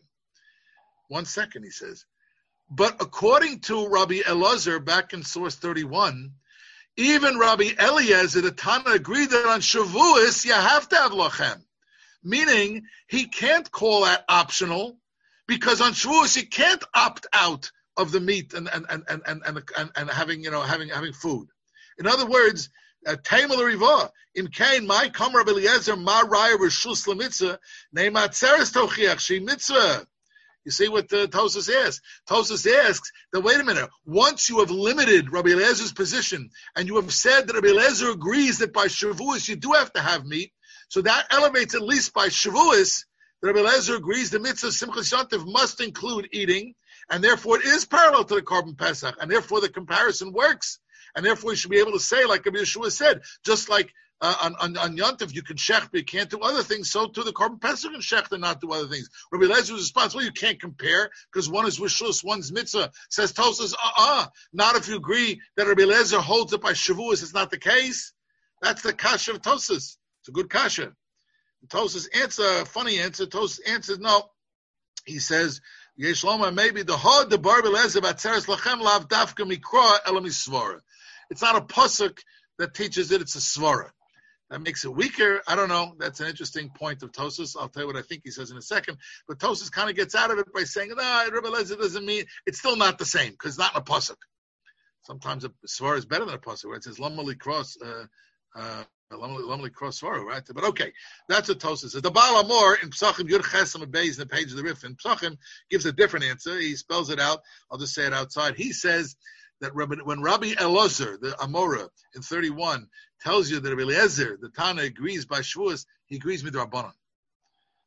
One second, he says. But according to Rabbi Elazar back in source thirty-one, even Rabbi Eliezer, the Tana, agreed that on Shavuos you have to have lochem. Meaning he can't call that optional because on Shavuos you can't opt out of the meat and and and and and, and, and, and having you know having having food. In other words, Taimel Riva, Im Kain, my Kamar Rabbi Eliezer, Ma Raya Rishus Lemitzvah, Neimat Tzeres Tochiach, She Mitzvah. You see what uh, Tosas asks? Tosas asks that, wait a minute, once you have limited Rabbi Eliezer's position, and you have said that Rabbi Eliezer agrees that by Shavuos you do have to have meat, so that elevates at least by Shavuos, that Rabbi Eliezer agrees the mitzvah Simchas Yontif must include eating, and therefore it is parallel to the Korban Pesach, and therefore the comparison works. And therefore, we should be able to say, like Rabbi Yeshua said, just like uh, on, on, on Yontif you can shecht, but you can't do other things, so too the Korban Pesach can shecht and not do other things. Rabbi Eliezer was responsible. You can't compare, because one is Rishus, one's Mitzvah. Says Tosas, uh-uh, not if you agree that Rabbi Eliezer holds it by Shavuos. It's not the case. That's the kasha of Tosas. It's a good kasha. Tosas answer, a funny answer, Tosas answers, no. He says, Yeshloma, maybe the hod the Bar Eliezer batzeres lachem lav dafka mikra elam isvara. It's not a pasuk that teaches it, it's a svara. That makes it weaker. I don't know. That's an interesting point of Tosas. I'll tell you what I think he says in a second. But Tosas kind of gets out of it by saying, no, Rabbi Eliezer doesn't mean, it's still not the same, because it's not in a pasuk. Sometimes a svara is better than a pasuk, where it says, lamali cross, uh, uh, lamali cross svara, right? But okay, that's what Tosas says. The Baal Amor in Pesachim Yud Ches Amud Beis, in the page of the Rif in Pesachim, gives a different answer. He spells it out. I'll just say it outside. He says, that Rabbi, when Rabbi Elazar, the Amora, in thirty-one, tells you that Rabbi Eliezer, the Tana, agrees by Shavuos, he agrees with Rabbanan.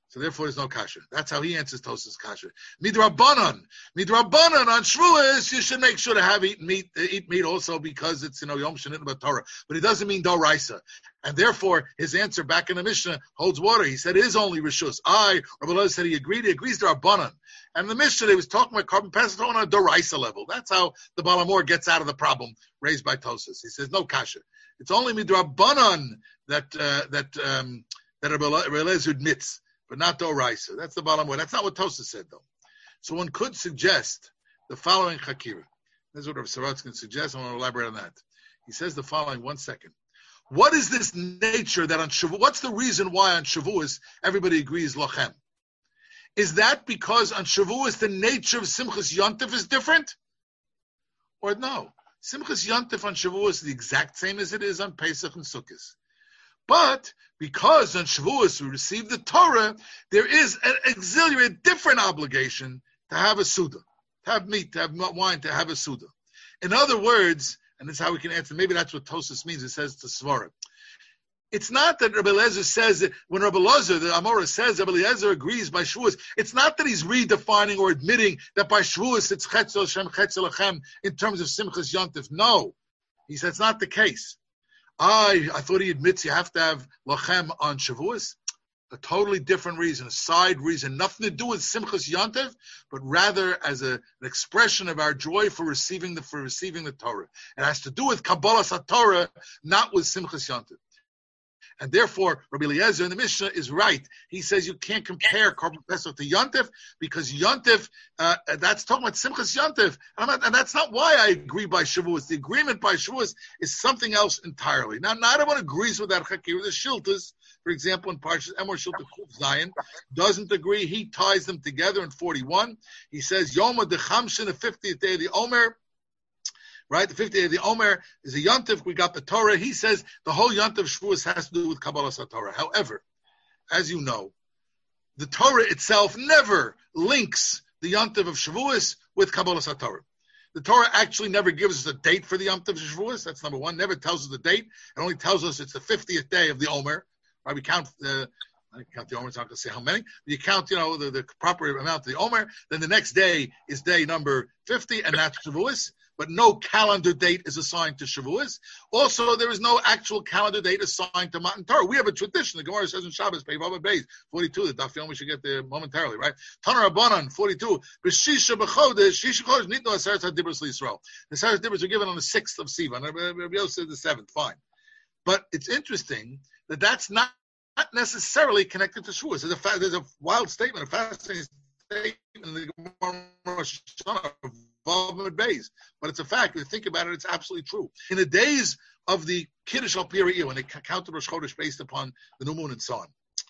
So therefore, there's no kasha. That's how he answers Tosas kasha. Midrabanan, midrabanan on Shavuos, you should make sure to have eat meat, uh, eat meat also because it's you know Yom Shanit Torah. But it doesn't mean Doraisa, and therefore his answer back in the Mishnah holds water. He said it is only Rishus. I, Rabbi Elazar said he agreed. He agrees to Rabbanan. And the Mishnah, they was talking about carbon pesach on a Doraisa level. That's how the Balamor gets out of the problem raised by Tosas. He says no kasha. It's only midrabanan that uh, that um, that Rabbi Elazar admits. But not the Oraisa. That's the bottom line. That's not what Tosas said, though. So one could suggest the following Chakira. This is what Rav Sorotzkin suggests. I want to elaborate on that. He says the following, one second. What is this nature that on Shavuos, what's the reason why on Shavuos everybody agrees Lochem? Is that because on Shavuos the nature of Simchas Yontif is different? Or no? Simchas Yontif on Shavuos is the exact same as it is on Pesach and Sukkot. But because on Shavuos we receive the Torah, there is an auxiliary, a different obligation to have a Suda, to have meat, to have wine, to have a Suda. In other words, and this is how we can answer, maybe that's what Tosas means, it says to Svara. It's not that Rabbi Eliezer says, that when Rabbi Eliezer, the Amora says, Rabbi Eliezer agrees by Shavuos, it's not that he's redefining or admitting that by Shavuos it's Chetzel Shem Chetzel Lechem in terms of Simchas Yontif. No. He says it's not the case. I I thought he admits you have to have lachem on Shavuos. A totally different reason, a side reason, nothing to do with Simchas Yontiv, but rather as a, an expression of our joy for receiving the for receiving the Torah. It has to do with Kabbalas HaTorah, not with Simchas Yontiv. And therefore, Rabbi Eliezer in the Mishnah is right. He says you can't compare Korban Pesach to Yontif because Yontif, uh, that's talking about Simchas Yontif. And, and that's not why I agree by Shavuos. The agreement by Shavuos is something else entirely. Now, not everyone agrees with that Chakir. The Shiltas, for example, in Parshas Emor Shilta Kuf Zion, doesn't agree. He ties them together in forty-one. He says, Yom HaDechamshin, the fiftieth day of the Omer, right, the fiftieth day of the Omer is a Yontif. We got the Torah. He says the whole Yontif Shavuos has to do with Kabbalas HaTorah. However, as you know, the Torah itself never links the Yontif of Shavuos with Kabbalas HaTorah. The Torah actually never gives us a date for the Yontif of Shavuos. That's number one. Never tells us the date. It only tells us it's the fiftieth day of the Omer. Right? We count the I count the Omer, it's not going to say how many. You count, you know, the, the proper amount of the Omer. Then the next day is day number fifty, and that's Shavuos. But no calendar date is assigned to Shavuos. Also, there is no actual calendar date assigned to Matan Torah. We have a tradition. The Gemara says in Shabbos, Pei Beis, forty-two, the Daf Yom, we should get there momentarily, right? Tanar Rabbanan, forty-two, B'shisha b'chodesh, shisha chodesh, nitno aseres hadibros l'Yisrael. The aseres hadibros are given on the sixth of Sivan. Rabbi Yosef said the seventh, fine. But it's interesting that that's not not necessarily connected to Shavuos. There's a, fa- there's a wild statement, a fascinating statement in the Gemara Rosh Hashanah of Vav Beis, but it's a fact. If you think about it, it's absolutely true. In the days of the Kiddush Al Piriyah, when they counted Rosh Chodesh based upon the new moon and so on.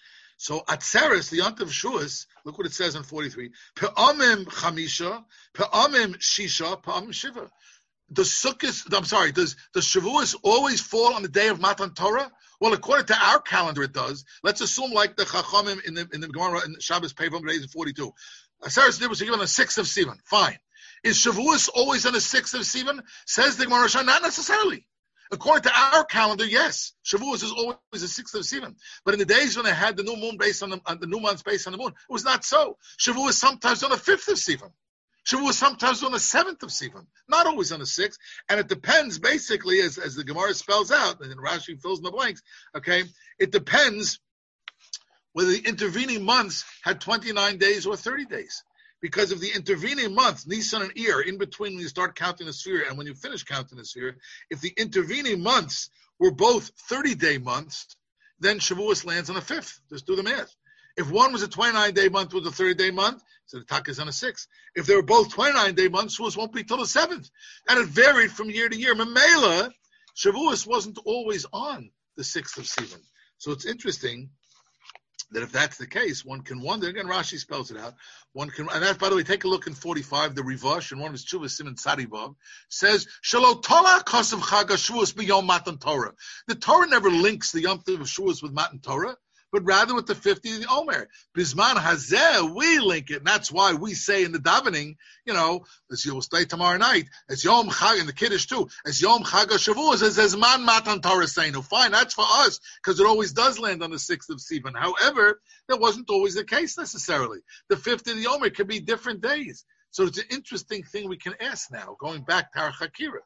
So Atzeres, the Yontif Shavuos, look what it says in forty-three. Pe'amim Chamisha, Pe'amim Shisha, Pe'amim Shiva. Does Sukkot, I'm sorry, does, does Shavuos always fall on the day of Matan Torah? Well, according to our calendar, it does. Let's assume like the Chachamim in the in the Gemara in Shabbos Pei Beis in forty-two. Aseres Dibros are given on the sixth of Sivan. Fine. Is Shavuos always on the sixth of Sivan? Says the Gemara, not necessarily. According to our calendar, yes, Shavuos is always the sixth of Sivan. But in the days when they had the new moon based on the, on the new months based on the moon, it was not so. Shavuos sometimes on the fifth of Sivan. Shavuos sometimes on the seventh of Sivan, not always on the sixth, and it depends basically, as, as the Gemara spells out, and then Rashi fills in the blanks, okay, it depends whether the intervening months had twenty-nine days or thirty days. Because of the intervening months, Nisan and Iyar, in between when you start counting the sphere and when you finish counting the sphere, if the intervening months were both thirty-day months, then Shavuos lands on the fifth. Just do the math. If one was a twenty-nine day month with a thirty-day month, so the tak is on the sixth. If they were both twenty-nine day months, Shavuos won't be till the seventh. And it varied from year to year. Memela, Shavuos wasn't always on the sixth of Sivan. So it's interesting that if that's the case, one can wonder, again, Rashi spells it out, one can, and that, by the way, take a look in forty-five, the Rivash, in one of his Chuvas, Simon Tzadivav, says, Shalo Tola Kosav Chag HaShavuos b'Yom Matan Torah. The Torah never links the Yom Tov of Shavuos with Matan Torah, but rather with the fifty of the Omer. Bisman Hazeh, we link it, and that's why we say in the davening, you know, as you will stay tomorrow night, as Yom Chag, and the Kiddush too, as Yom Chag HaShavuos, as Zman Matan Torah Seinu. Fine, that's for us, because it always does land on the sixth of Sivan. However, that wasn't always the case necessarily. The fifth of the Omer could be different days. So it's an interesting thing we can ask now, going back to our Chakira.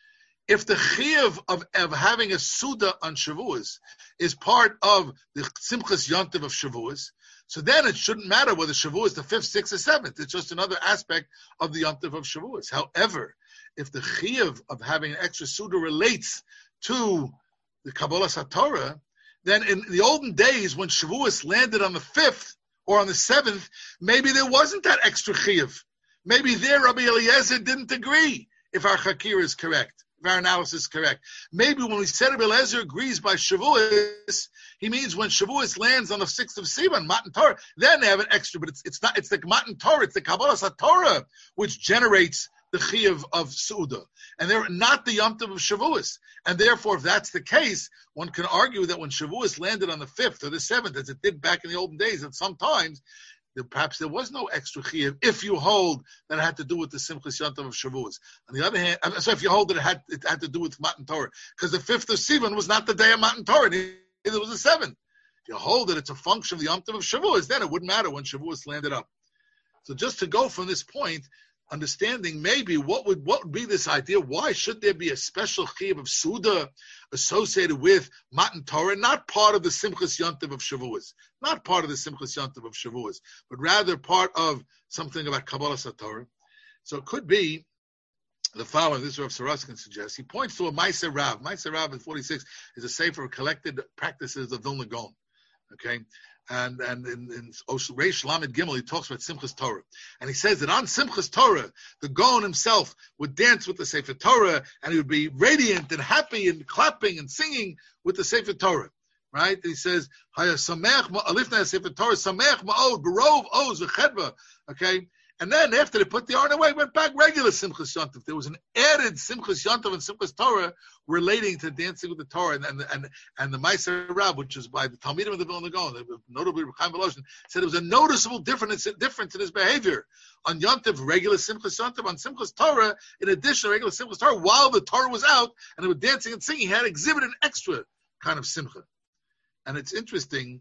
If the chiyuv of, of having a Suda on Shavuos is part of the Simchas Yontiv of Shavuos, so then it shouldn't matter whether Shavuos is the fifth, sixth, or seventh. It's just another aspect of the Yontiv of Shavuos. However, if the chiyuv of having an extra Suda relates to the Kabbalah Satorah, then in the olden days when Shavuos landed on the fifth or on the seventh, maybe there wasn't that extra chiyuv. Maybe there Rabbi Eliezer didn't agree, if our Chakir is correct, if our analysis is correct. Maybe when we said Rabbi Eliezer agrees by Shavuos, he means when Shavuos lands on the sixth of Sivan, Matan Torah, then they have an extra, but it's it's not, it's the Matan Torah, it's the Kabbalah Satorah, which generates the Chiyuv of Suda. And they're not the Yom Tov of Shavuos. And therefore, if that's the case, one can argue that when Shavuos landed on the fifth or the seventh, as it did back in the olden days, and sometimes, perhaps there was no extra chiyuv if you hold that it had to do with the Simchas Yontiv of Shavuos. On the other hand, so if you hold that it had it had to do with Matan Torah, because the fifth of Sivan was not the day of Matan Torah, it was the seventh. If you hold that it's a function of the Yontiv of Shavuos, then it wouldn't matter when Shavuos landed up. So just to go from this point, understanding maybe what would what would be this idea? Why should there be a special chiyuv of Suda associated with Matan Torah, not part of the Simchas Yontiv of Shavuos, not part of the Simchas Yontiv of Shavuos, but rather part of something about Kabbalah Satorah? So it could be the following. This is Rav Saraskin suggests. He points to a Meiser Rav. Meiser Rav in forty-six is a sefer of collected practices of Vilna Gaon. Okay. And and in, in Reish Lamed Gimel, he talks about Simchas Torah. And he says that on Simchas Torah, the Gaon himself would dance with the Sefer Torah, and he would be radiant and happy and clapping and singing with the Sefer Torah. Right? He says, Haya Samech Alifna Sefer Torah, Samech Ma'od, Barov Oz, V'chedva. Okay? And then after they put the Aron away, went back regular Simchas Yontiv. There was an added Simchas Yontiv and Simchas Torah relating to dancing with the Torah. And and and, and the Meiser Rab, which is by the Talmidim of the Vilna Gaon, notably Chaim Volozhin, said there was a noticeable difference, difference in his behavior. On Yontiv, regular Simchas Yontiv. On Simchas Torah, in addition to regular Simchas Torah, while the Torah was out and they were dancing and singing, he had exhibited an extra kind of Simcha. And it's interesting.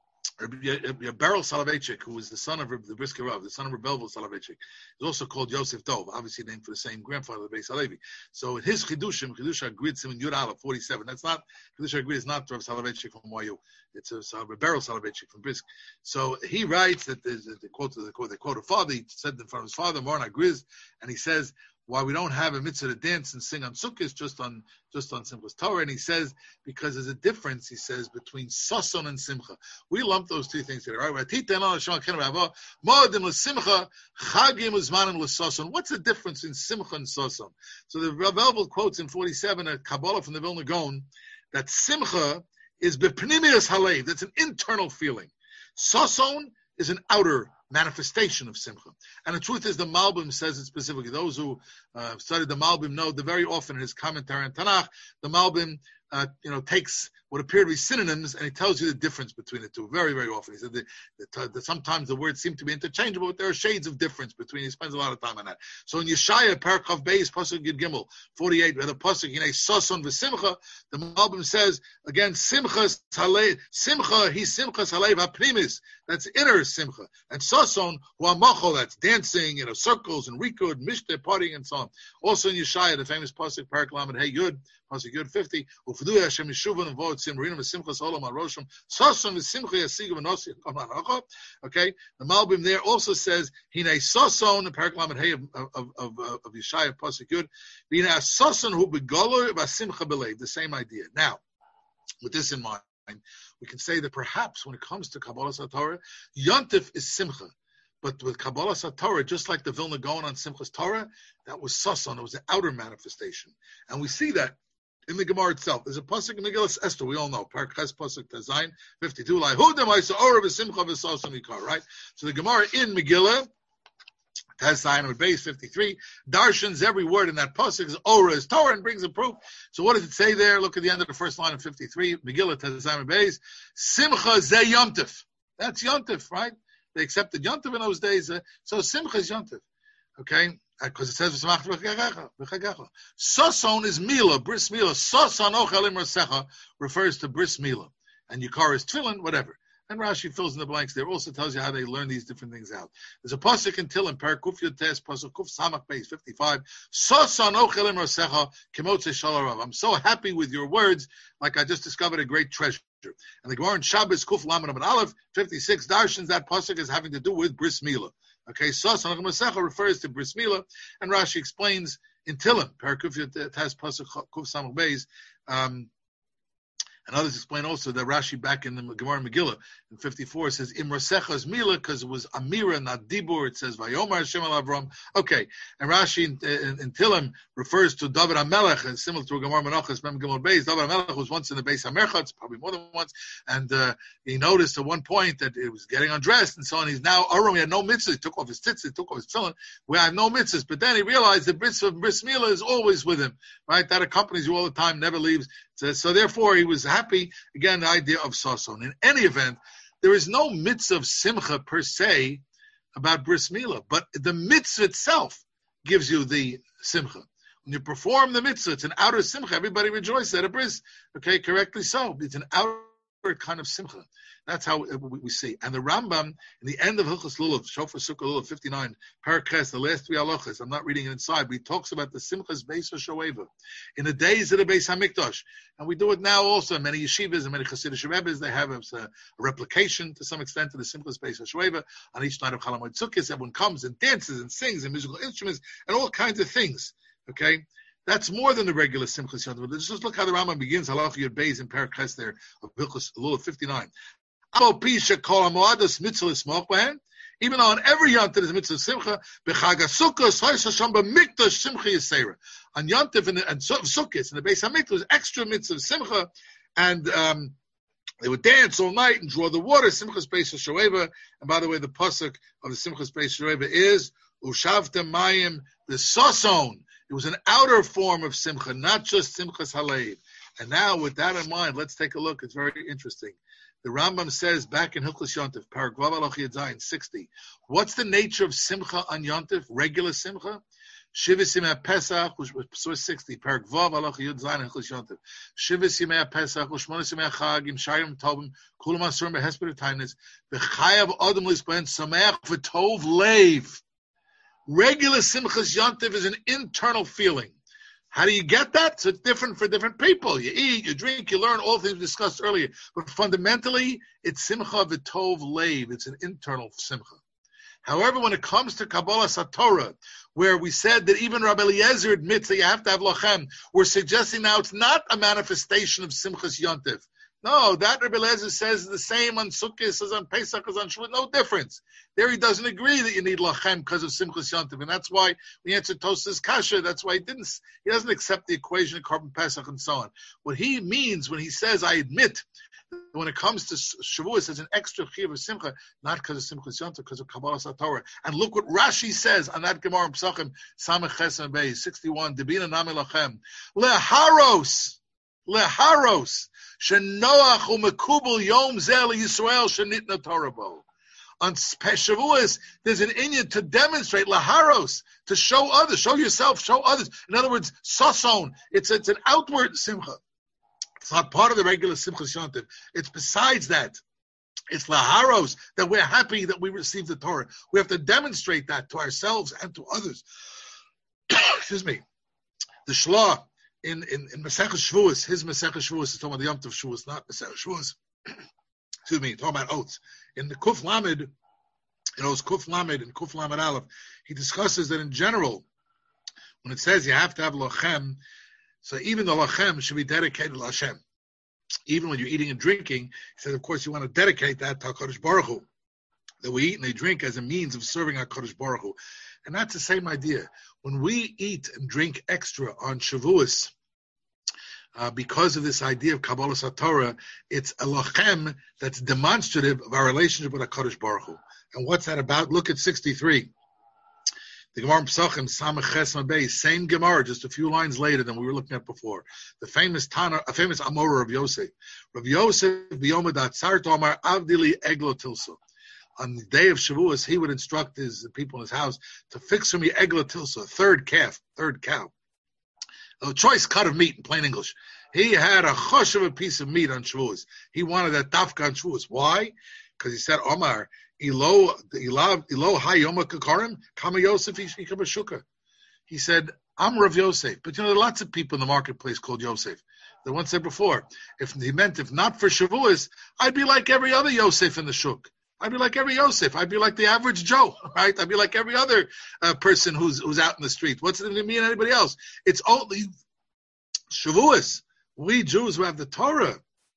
Beryl Soloveitchik, who was the son of the Brisker Rav, the son of Rebelvel Soloveitchik, is also called Yosef Dov, obviously named for the same grandfather of the Beis Halevi. So in his Chidushim, Chidush HaGrid Simon Yud Aleph, forty-seven, that's not, Chidush HaGrid is not Rav Soloveitchik from Y U, it's a Beryl Soloveitchik from Brisk. So he writes that there's a quote, they quote, they quote a father, he said in front of his father, Morna Griz, and he says, why we don't have a mitzvah to dance and sing on Sukkot, just on just on Simchas Torah. And he says, because there's a difference, he says, between Sason and Simcha. We lump those two things together, right? What's the difference in Simcha and Sason? So the Rav Elvel quotes in forty-seven a Kabbalah from the Vilna Gaon that Simcha is bepnimius halev, that's an internal feeling. Sason is an outer manifestation of Simcha. And the truth is, the Malbim says it specifically. Those who uh, studied the Malbim know that very often in his commentary on Tanakh, the Malbim uh, you know, takes what appear to be synonyms and he tells you the difference between the two. Very, very often. He said that, that, that sometimes the words seem to be interchangeable, but there are shades of difference between. He spends a lot of time on that. So in Yeshaya, Parachav Beis, Pasuk Yud Gimel, forty-eight, where the Pasuk, you know, Sason v'Simcha, the Malbim says, again, Simcha, Simcha, he Simcha Salev HaPnimis, that's inner Simcha. And Sason, Huamacho, that's dancing, you know, circles and Rikud, Mishte, partying, and so on. Also in Yeshaya, the famous Pasuk, Parak Lamed Hey Yud, Pasuk Yud fifty, Ufdu Hashem Yeshuvan and Vod Simrina v'Simchas Olam HaRoshim, Sason v'Simcha Yasigu v'Nosi Kamanacha. Okay, the Malbim there also says, Hine Sason, the Parak Lamed Hey of of of, of Yeshaya Pasuk Yud, Hine Sason hu begolor v'Simcha belev. The same idea. Now, with this in mind, we can say that perhaps when it comes to Kabbalah Satorah, Yontif is Simcha. But with Kabbalah Satorah, just like the Vilna Gaon on Simchas Torah, that was Sason, it was an outer manifestation. And we see that in the Gemara itself. There's a pasuk in Megillah Esther, we all know, Parak Ches pasuk Tezayin fifty-two, like Hudem Isa Ora v'Simcha v'Sason Yikar, right? So the Gemara in Megillah Tezayin base fifty-three. Darshans, every word in that pasuk is Ora, is Torah, and brings a proof. So what does it say there? Look at the end of the first line of fifty-three. Megillah Tezayin base. Simcha ze Yom Tov. That's Yom Tov, right? They accepted Yom Tov in those days. Uh, so Simcha is Yom Tov. Okay? Because it says Soson is Mila, Bris Mila. Soson Ochelim Rasecha refers to Bris Mila. And Yukar is Tefillin, whatever. And Rashi fills in the blanks there. Also tells you how they learn these different things out. There's a pasuk in Tillim, Parakuf Yotes, pasuk Kuf Samach Beis fifty-five. Soson Ochelim Rasecha Kemotze Shalarav. I'm so happy with your words, like I just discovered a great treasure. And the Gemara in Shabbos Kuf Lamed Amud Aleph fifty-six darshans, that pasuk is having to do with Bris Mila. Okay, Soson Ochelim Rasecha refers to Bris Mila, and Rashi explains in Tillim, Parakuf Yotes, pasuk Kuf Samach Beis. Um, And others explain also that Rashi back in the Gemara Megillah in fifty-four says Imrasecha is Mila because it was Amira, not Dibur. It says Vayomar Hashem al Avram. Okay, and Rashi in, in, in Tillim refers to David HaMelech, and similar to Gemara Menachos, Mem Gemara Beis. David HaMelech was once in the Beis HaMerchatz, probably more than once, and uh, he noticed at one point that it was getting undressed and so on. He's now Arum. He had no mitzvahs. He took off his tzitzit, he took off his tefillin. We have no mitzvahs, but then he realized the mitzvah of Bris Mila is always with him, right? That accompanies you all the time, never leaves. So, so therefore, he was happy. Again, the idea of Soson. In any event, there is no mitzvah of Simcha per se about Bris Mila, but the mitzvah itself gives you the Simcha. When you perform the mitzvah, it's an outer Simcha. Everybody rejoices at a Bris. Okay, correctly so. It's an outer kind of Simcha. That's how we see. And the Rambam, in the end of Hilchos Lulav, Shofar Sukkah Lulav fifty-nine, Parakhes, the last three halachas, I'm not reading it inside, but he talks about the Simchas Beis HaShoeva in the days of the Beis HaMikdash. And we do it now also in many yeshivas and many Hasidic Rebbes. They have a, a replication to some extent of the Simchas Beis HaShoeva on each night of Chol HaMoed Sukkos. Everyone comes and dances and sings and musical instruments and all kinds of things. Okay? That's more than the regular Simchas Yom Tov. Let's just look how the Rambam begins, Halach Yud Beis in Parakhes there of Hilchos Lulav fifty-nine. Even though on every Yom Tov there's a mitzvah of Simcha, B'Chag HaSukkos, Hasham B'Mikdash Simcha Yisera. On Yom Tov and Sukkos, in the Beis HaMikdash, was extra mitzvah of Simcha, and um, they would dance all night and draw the water, Simchas Beis HaShoeva. And by the way, the pasuk of the Simchas Beis HaShoeva is, Ushavtem Mayim, the Soson. It was an outer form of Simcha, not just Simchas Halev. And now, with that in mind, let's take a look. It's very interesting. The Rambam says back in Hilchos Yom Tov, Parak Vav Alach Yud Zayin sixty. What's the nature of Simcha on Yom Tov? Regular Simcha? Shivas Yimei Pesach, which was source sixty. Parak Vav Alach Yud Zayin Hilchos Yom Tov. Shivas Yimei Pesach, Ushmonos Yimei Chag, Im Shayim Tovim, Kulam Asurim Behesped Tainis, B'Chayav Adam Lisben Sameach V'Tov Leiv. Regular Simchas Yom Tov is an internal feeling. How do you get that? So it's different for different people. You eat, you drink, you learn, all things we discussed earlier. But fundamentally, it's Simcha V'Tov Leiv. It's an internal Simcha. However, when it comes to Kabbalah Satorah, where we said that even Rabbi Eliezer admits that you have to have Lachem, we're suggesting now it's not a manifestation of Simchas Yom Tov. No, that Rabbi Eliezer says is the same on Sukkot as on Pesach as on Shavuot. No difference. There he doesn't agree that you need Lachem because of Simchas Yom Tov, and that's why we answered Tosas Kasha. That's why he didn't. He doesn't accept the equation of Korban Pesach and so on. What he means when he says, "I admit," when it comes to Shavuos, it's an extra chiyuv of Simcha, not because of Simchas Yom Tov, because of Kabbalah Satorah. And look what Rashi says on that Gemara in Pesachim, Samech Chesed Beis sixty-one. Debina Nami Lachem leharos. Leharos, shenoach umekubel yom zel Yisrael shenitna Torah bo. On Shavuos, there's an inyan to demonstrate leharos, to show others, show yourself, show others. In other words, soson. It's it's an outward simcha. It's not part of the regular simcha Yom Tov. It's besides that. It's laharos that we're happy that we received the Torah. We have to demonstrate that to ourselves and to others. Excuse me. The Shlah. In in in Masechah Shavuos, his Masechah Shavuos is talking about the Yom Tov Shavuos, not Masechah Shavuos. Excuse me, talking about oaths. In the Kuf Lamed, you know, it's Kuf Lamed and Kuf Lamed Aleph, he discusses that in general, when it says you have to have lachem, so even the lachem should be dedicated to Hashem. Even when you're eating and drinking, he says, of course, you want to dedicate that to HaKadosh Baruch Hu. That we eat and they drink as a means of serving HaKadosh Baruch Hu. And that's the same idea. When we eat and drink extra on Shavuos, uh, because of this idea of Kabbalah Satorah, it's a lachem that's demonstrative of our relationship with HaKadosh Baruch Hu. And what's that about? Look at sixty-three. The Gemara in Pesachim, Samach Ches Mabei, same Gemara, just a few lines later than we were looking at before. The famous Tana, a famous Amora of Yosef. Rav Yosef b'yom ha'atzar tomar avdili eglo tilso. On the day of Shavuos, he would instruct his people in his house to fix for me eglo tilso, third calf, third cow. A choice cut of meat in plain English. He had a chush of a piece of meat on Shavuos. He wanted that dafka on Shavuos. Why? Because he said, Omar, Ilo Ilo Ilo Hayoma Kakarim, Kama Yosef Ishikamasuka. He said, I'm Rav Yosef. But you know, there are lots of people in the marketplace called Yosef. They once said before, if he meant if not for Shavuos, I'd be like every other Yosef in the shuk. I'd be like every Yosef. I'd be like the average Joe, right? I'd be like every other uh, person who's who's out in the street. What's it to me and anybody else? It's only Shavuos. We Jews who have the Torah,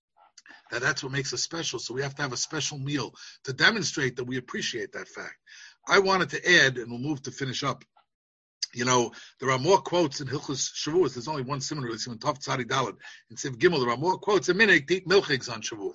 that that's what makes us special. So we have to have a special meal to demonstrate that we appreciate that fact. I wanted to add, and we'll move to finish up. You know, there are more quotes in Hilchos Shavuos. There's only one simon, really, Simon Tov Tzadi Daled. In Siv Gimel, there are more quotes. A minute to eat milchigs on Shavuos.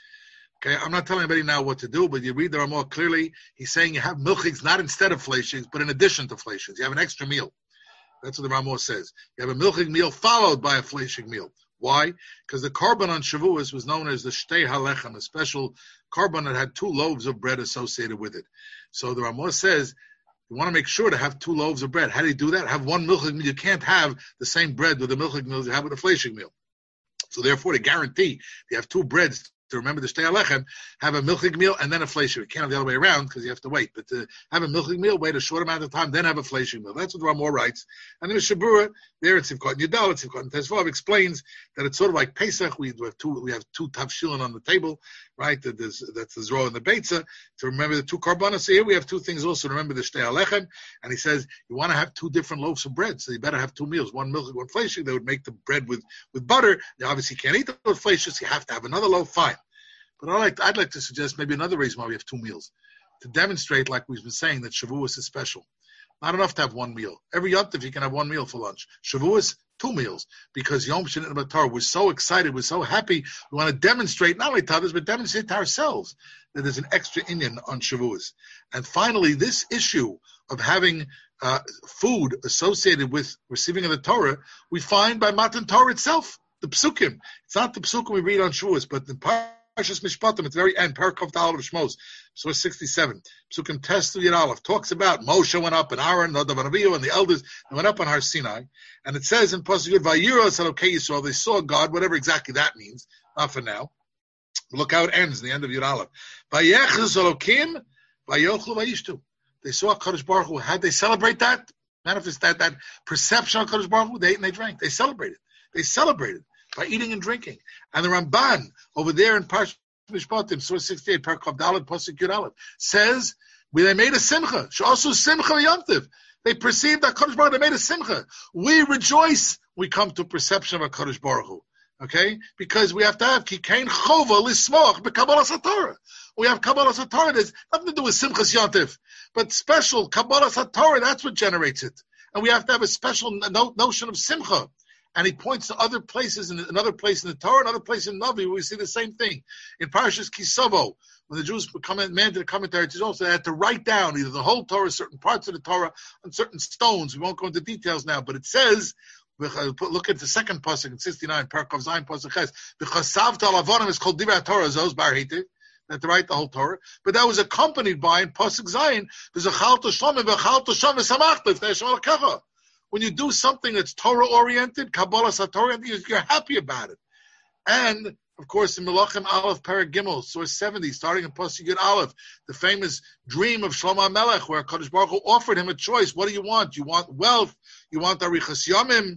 Okay, I'm not telling anybody now what to do, but you read there are more clearly. He's saying you have milchigs not instead of fleishigs, but in addition to fleishigs. You have an extra meal. That's what the Ramah says. You have a milchig meal followed by a fleishig meal. Why? Because the korban on Shavuos was known as the Shtei Halechem, a special korban that had two loaves of bread associated with it. So the Ramah says, you want to make sure to have two loaves of bread. How do you do that? Have one milchig meal. You can't have the same bread with the milchig meal as you have with a fleishig meal. So therefore, to guarantee you have two breads, to remember the Shtei Halechem, have a milchig meal and then a fleishig. You can't have the other way around because you have to wait. But to have a milchig meal, wait a short amount of time, then have a fleishig meal. That's what the Ramah writes. And the Mishabura, there it's Sivkot Yudal, it's Sivkot Tezvav, explains that it's sort of like Pesach. We have two, we have two tavshilin on the table, right? That there's, that's the zroa and the beitza to remember the two korbanos. So here we have two things also to remember the Shtei Halechem. And he says you want to have two different loaves of bread, so you better have two meals, one milchig, one fleishig. They would make the bread with with butter. You obviously can't eat those fleishigs. You have to have another loaf. Fine. But I'd like, I'd like to suggest maybe another reason why we have two meals, to demonstrate, like we've been saying, that Shavuos is special. Not enough to have one meal. Every Yontif you can have one meal for lunch. Shavuos, two meals, because Yom Shinit Batar, we're so excited, we're so happy. We want to demonstrate not only to others, but demonstrate to ourselves that there's an extra inyan on Shavuos. And finally, this issue of having uh, food associated with receiving of the Torah, we find by Matan Torah itself, the Psukim. It's not the Psukim we read on Shavuos, but the part Parshas Mishpatim at the very end, Parakov Daled of Shmos, source sixty-seven. Psukim Testu Yud Aleph talks about Moshe went up and Aaron, Nadav and Avihu, and the elders they went up on Har Sinai, and it says in Pasuk Yud Vayiros Elokei Yisrael, they saw God, whatever exactly that means. Not for now. Look how it ends in the end of Yud Aleph. Vayechus Elokim, Vayochlu Vayishtu. They saw Kadosh Baruch Hu. How'd they celebrate that? Manifest that that perception of Kadosh Baruch Hu. They ate and they drank. They celebrated. They celebrated by eating and drinking. And the Ramban over there in Parshas Mishpatim, source sixty-eight, Parakov Daled, Pasuk Yud Aleph, says where they made a simcha. Also simcha yontiv. They perceived that Kadosh Baruch Hu. They made a simcha. We rejoice. We come to perception of a Kadosh Baruch Hu. Okay, because we have to have kikein chova lismoch b'kabbalas haTorah. We have kabbalas haTorah. There's nothing to do with simchas yontiv, but special kabbalas haTorah. That's what generates it. And we have to have a special no, notion of simcha. And he points to other places, in another place in the Torah, another place in Navi, where we see the same thing. In Parashas Kisavo, when the Jews commanded to come into Eretz Yisrael, they had to write down either the whole Torah, certain parts of the Torah, on certain stones. We won't go into details now, but it says, look at the second pasuk in sixty-nine, Parakov Zayin pasuk Ches, B'chasavta alavonim is called Divrei Torah, Zos bar Hitiv, that to write the whole Torah, but that was accompanied by in pasuk Zayin, B'zachalto Shlomim V'chalto Shlomim V'samachtiv V'yeshem Alakecha. When you do something that's Torah-oriented, Kabbalah Satorah-oriented, you're happy about it. And, of course, in Melachim Aleph, Perek Gimel, source seventy, starting in Pasuk Yud Aleph, the famous dream of Shlomo HaMelech, where Kadosh Baruch Hu offered him a choice. What do you want? You want wealth? You want Arichas Yomim?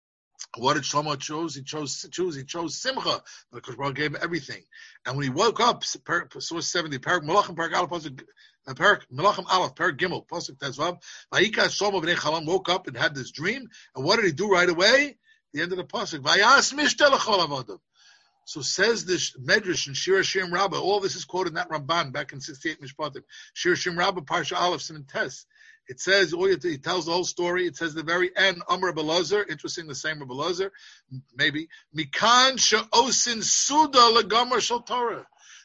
What did Shlomo choose? He chose choose. He chose Simcha. But Kadosh Baruch Hu gave him everything. And when he woke up, source seventy, Perek Melachim, Perek Aleph, Pasuk Perak Melachim Aleph, Perak Gimel, Pasuk Tezvav. Vayika Shlomo b'nei Chalam woke up and had this dream, and what did he do right away? The end of the pasuk. Vayas mishte l'chol avodav. So says this Medrash in Shir Hashem Rabbah. All this is quoted in that Ramban back in sixty-eight Mishpatim. Shir Hashem Rabbah, Parsha Aleph, Siman Tes. It says, he tells the whole story. It says the very end, Amr Rabbi Elazar, interesting, the same Rabbi Elazar, maybe. Mikan she'osin suda legamar shel Torah.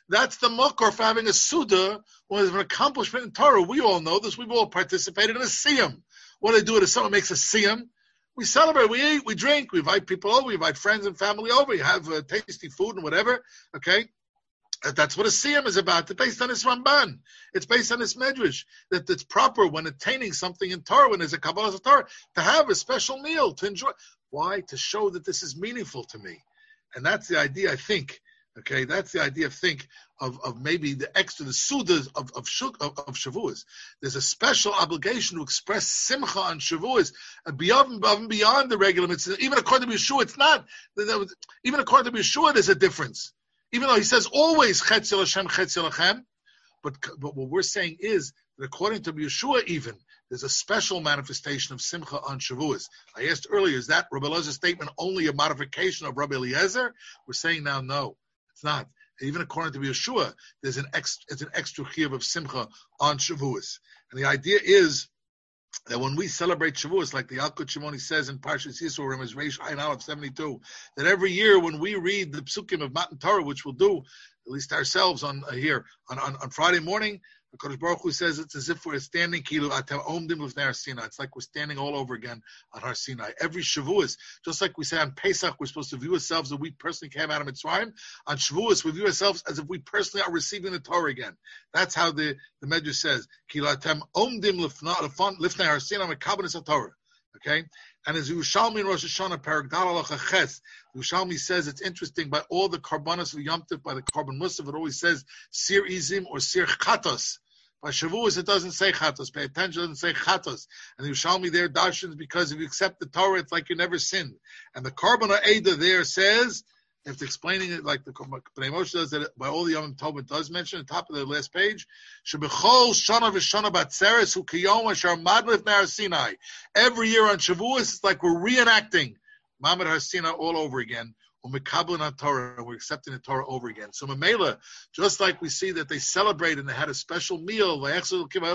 That's the mukar for having a Suda was an accomplishment in Torah. We all know this. We've all participated in a siyum. What do they do if someone makes a siyum? We celebrate, we eat, we drink, we invite people over, we invite friends and family over, you have uh, tasty food and whatever, okay? That's what a siyum is about. It's based on this Ramban. It's based on this Medrash. That it's proper when attaining something in Torah, when there's a Kabbalah of Torah, to have a special meal, to enjoy. Why? To show that this is meaningful to me. And that's the idea, I think. Okay, that's the idea, I think, of, of maybe the extra, the Sudas of, of, of, of Shavuos. There's a special obligation to express Simcha on Shavuos, beyond, beyond, beyond the regular mitzvah. Even according to Yeshua, it's not. Even according to Yeshua, there's a difference. Even though he says always Chetzel Hashem, Chetzel Lachem, but but what we're saying is that according to Yeshua, even there's a special manifestation of Simcha on Shavuos. I asked earlier, is that Rabbi Eliezer's statement only a modification of Rabbi Eliezer? We're saying now, no, it's not. Even according to Yeshua, there's an extra, it's an extra chiyuv of Simcha on Shavuos, and the idea is that when we celebrate Shavuos, like the Yalkut Shimoni says in Parshas Yisro, Remez Reish Ayin Aleph seventy-two, that every year when we read the Psukim of Matan Torah, which we'll do, at least ourselves on uh, here, on, on, on Friday morning, the Kodesh Baruch Hu says it's as if we're standing, Kilu Atem Omdim Lifnei Har Sinai. It's like we're standing all over again on Har Sinai. Every Shavuos, just like we say on Pesach, we're supposed to view ourselves as we personally came out of Mitzrayim. On Shavuos, we view ourselves as if we personally are receiving the Torah again. That's how the, the Medrash says, Kilu Atem Omdim Lifnei Har Sinai Mekabanis HaTorah. Okay? And as Yerushalmi in Rosh Hashanah, Perek Dal Halacha Ches, Yerushalmi says it's interesting, by all the Karbanos of Yom Tov, by the Karban Musaf, it always says Sir Izim or Sir Chatos. By Shavuos, it doesn't say Chatos. Pay attention, it doesn't say Chatos. And Yerushalmi there darshans, because if you accept the Torah, it's like you never sinned. And the Karban Eidah there says, after explaining it like the Bnei Moshe does, that by all the Yom Tov, it does mention at the top of the last page, Shebechol Shana V'Shana Batzeres Hu Kiyom Asher Madlif Nar Sinai. Every year on Shavuos, it's like we're reenacting Mamad Har Sinai all over again. Umekablin Torah, we're accepting the Torah over again. So Mamela, just like we see that they celebrate and they had a special meal, and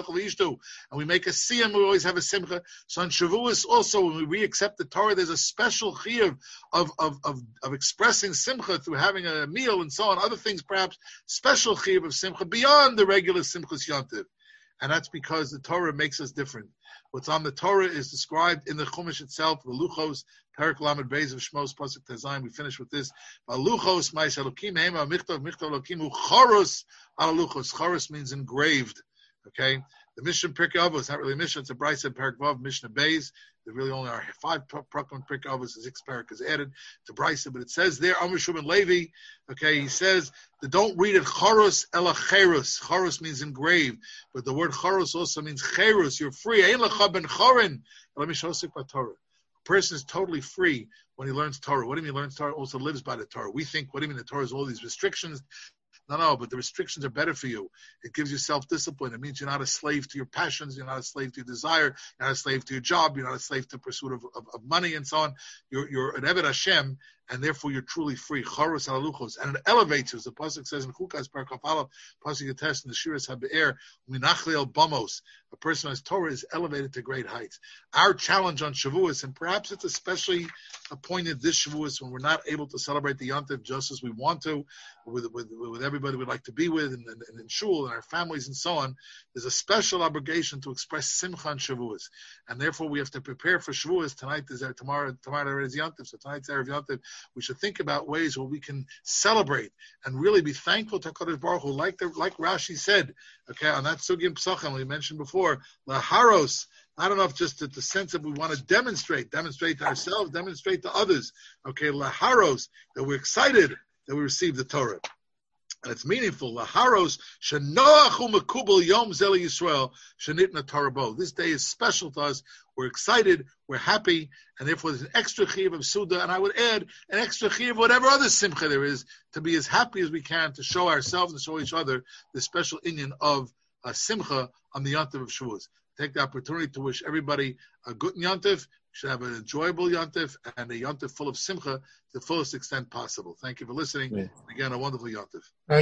we make a siyam, we always have a simcha. So on Shavuos also, when we re-accept the Torah, there's a special chiyuv of, of, of, of expressing simcha through having a meal and so on, other things perhaps, special chiyuv of simcha beyond the regular simchas yontiv. And that's because the Torah makes us different. What's on the Torah is described in the Chumash itself, the Luchos, Perek Lamed Beis of Shmos, Pasuk Tezayim. We finish with this. Luchos, Ma'is Elokim, Hema, Michtav, Michtav Elokim, Hu Choros al Luchos. Choros means engraved. Okay? The Mishnah Pirkei Avos, it's not really a Mishnah, it's a Brisa Perek Vav, Mishnah Beis. There really only are five Prakim Pirkei Avos, the sixth Perek is added to Brisa, but it says there, Amr Shuman Levi, okay, he says, that don't read it Choros ela Cheros. Choros means engraved, but the word Choros also means Cheros, you're free. Ein lecha ben chorin. Let me show you Torah. A person is totally free when he learns Torah. What do you mean he learns Torah? Also lives by the Torah. We think, what do you mean the Torah has all these restrictions? No, no, but the restrictions are better for you. It gives you self-discipline. It means you're not a slave to your passions. You're not a slave to your desire. You're not a slave to your job. You're not a slave to the pursuit of, of, of money and so on. You're, you're an Eved Hashem, and therefore you're truly free. Charos alaluchos. And it elevates you. As the Pasuk says in Chukas, Parakaf Aleph, Pasuk Yatesh, in the Shiras HaBe'er, Minachli el Bamos. A person who has Torah is elevated to great heights. Our challenge on Shavuos, and perhaps it's especially appointed this Shavuos when we're not able to celebrate the Yontif just as we want to, with, with, with everybody we'd like to be with, and, and, and in shul, and our families and so on, there's a special obligation to express Simcha on Shavuos. And therefore we have to prepare for Shavuos. Tonight is our, tomorrow, tomorrow is Yontif, so tonight's Erev Yontif. We should think about ways where we can celebrate and really be thankful to HaKadosh Baruch Hu, like, the, like Rashi said, okay, on that Sugim Psachim we mentioned before, Laharos, not enough just that the sense that we want to demonstrate, demonstrate to ourselves, demonstrate to others. Okay, Laharos, that we're excited that we received the Torah. And it's meaningful. Laharos, Shenoachu Mekubal Yom Zeli Yisrael, Shenitna Torah Bo. This day is special to us. We're excited, we're happy, and therefore there's an extra chiyuv of Suda, and I would add an extra chiyuv of whatever other simcha there is, to be as happy as we can, to show ourselves and show each other the special inyan of uh, simcha on the Yontif of Shavuos. Take the opportunity to wish everybody a good Yontif, should have an enjoyable Yontif, and a Yontif full of simcha to the fullest extent possible. Thank you for listening. Yeah. Again, a wonderful Yontif.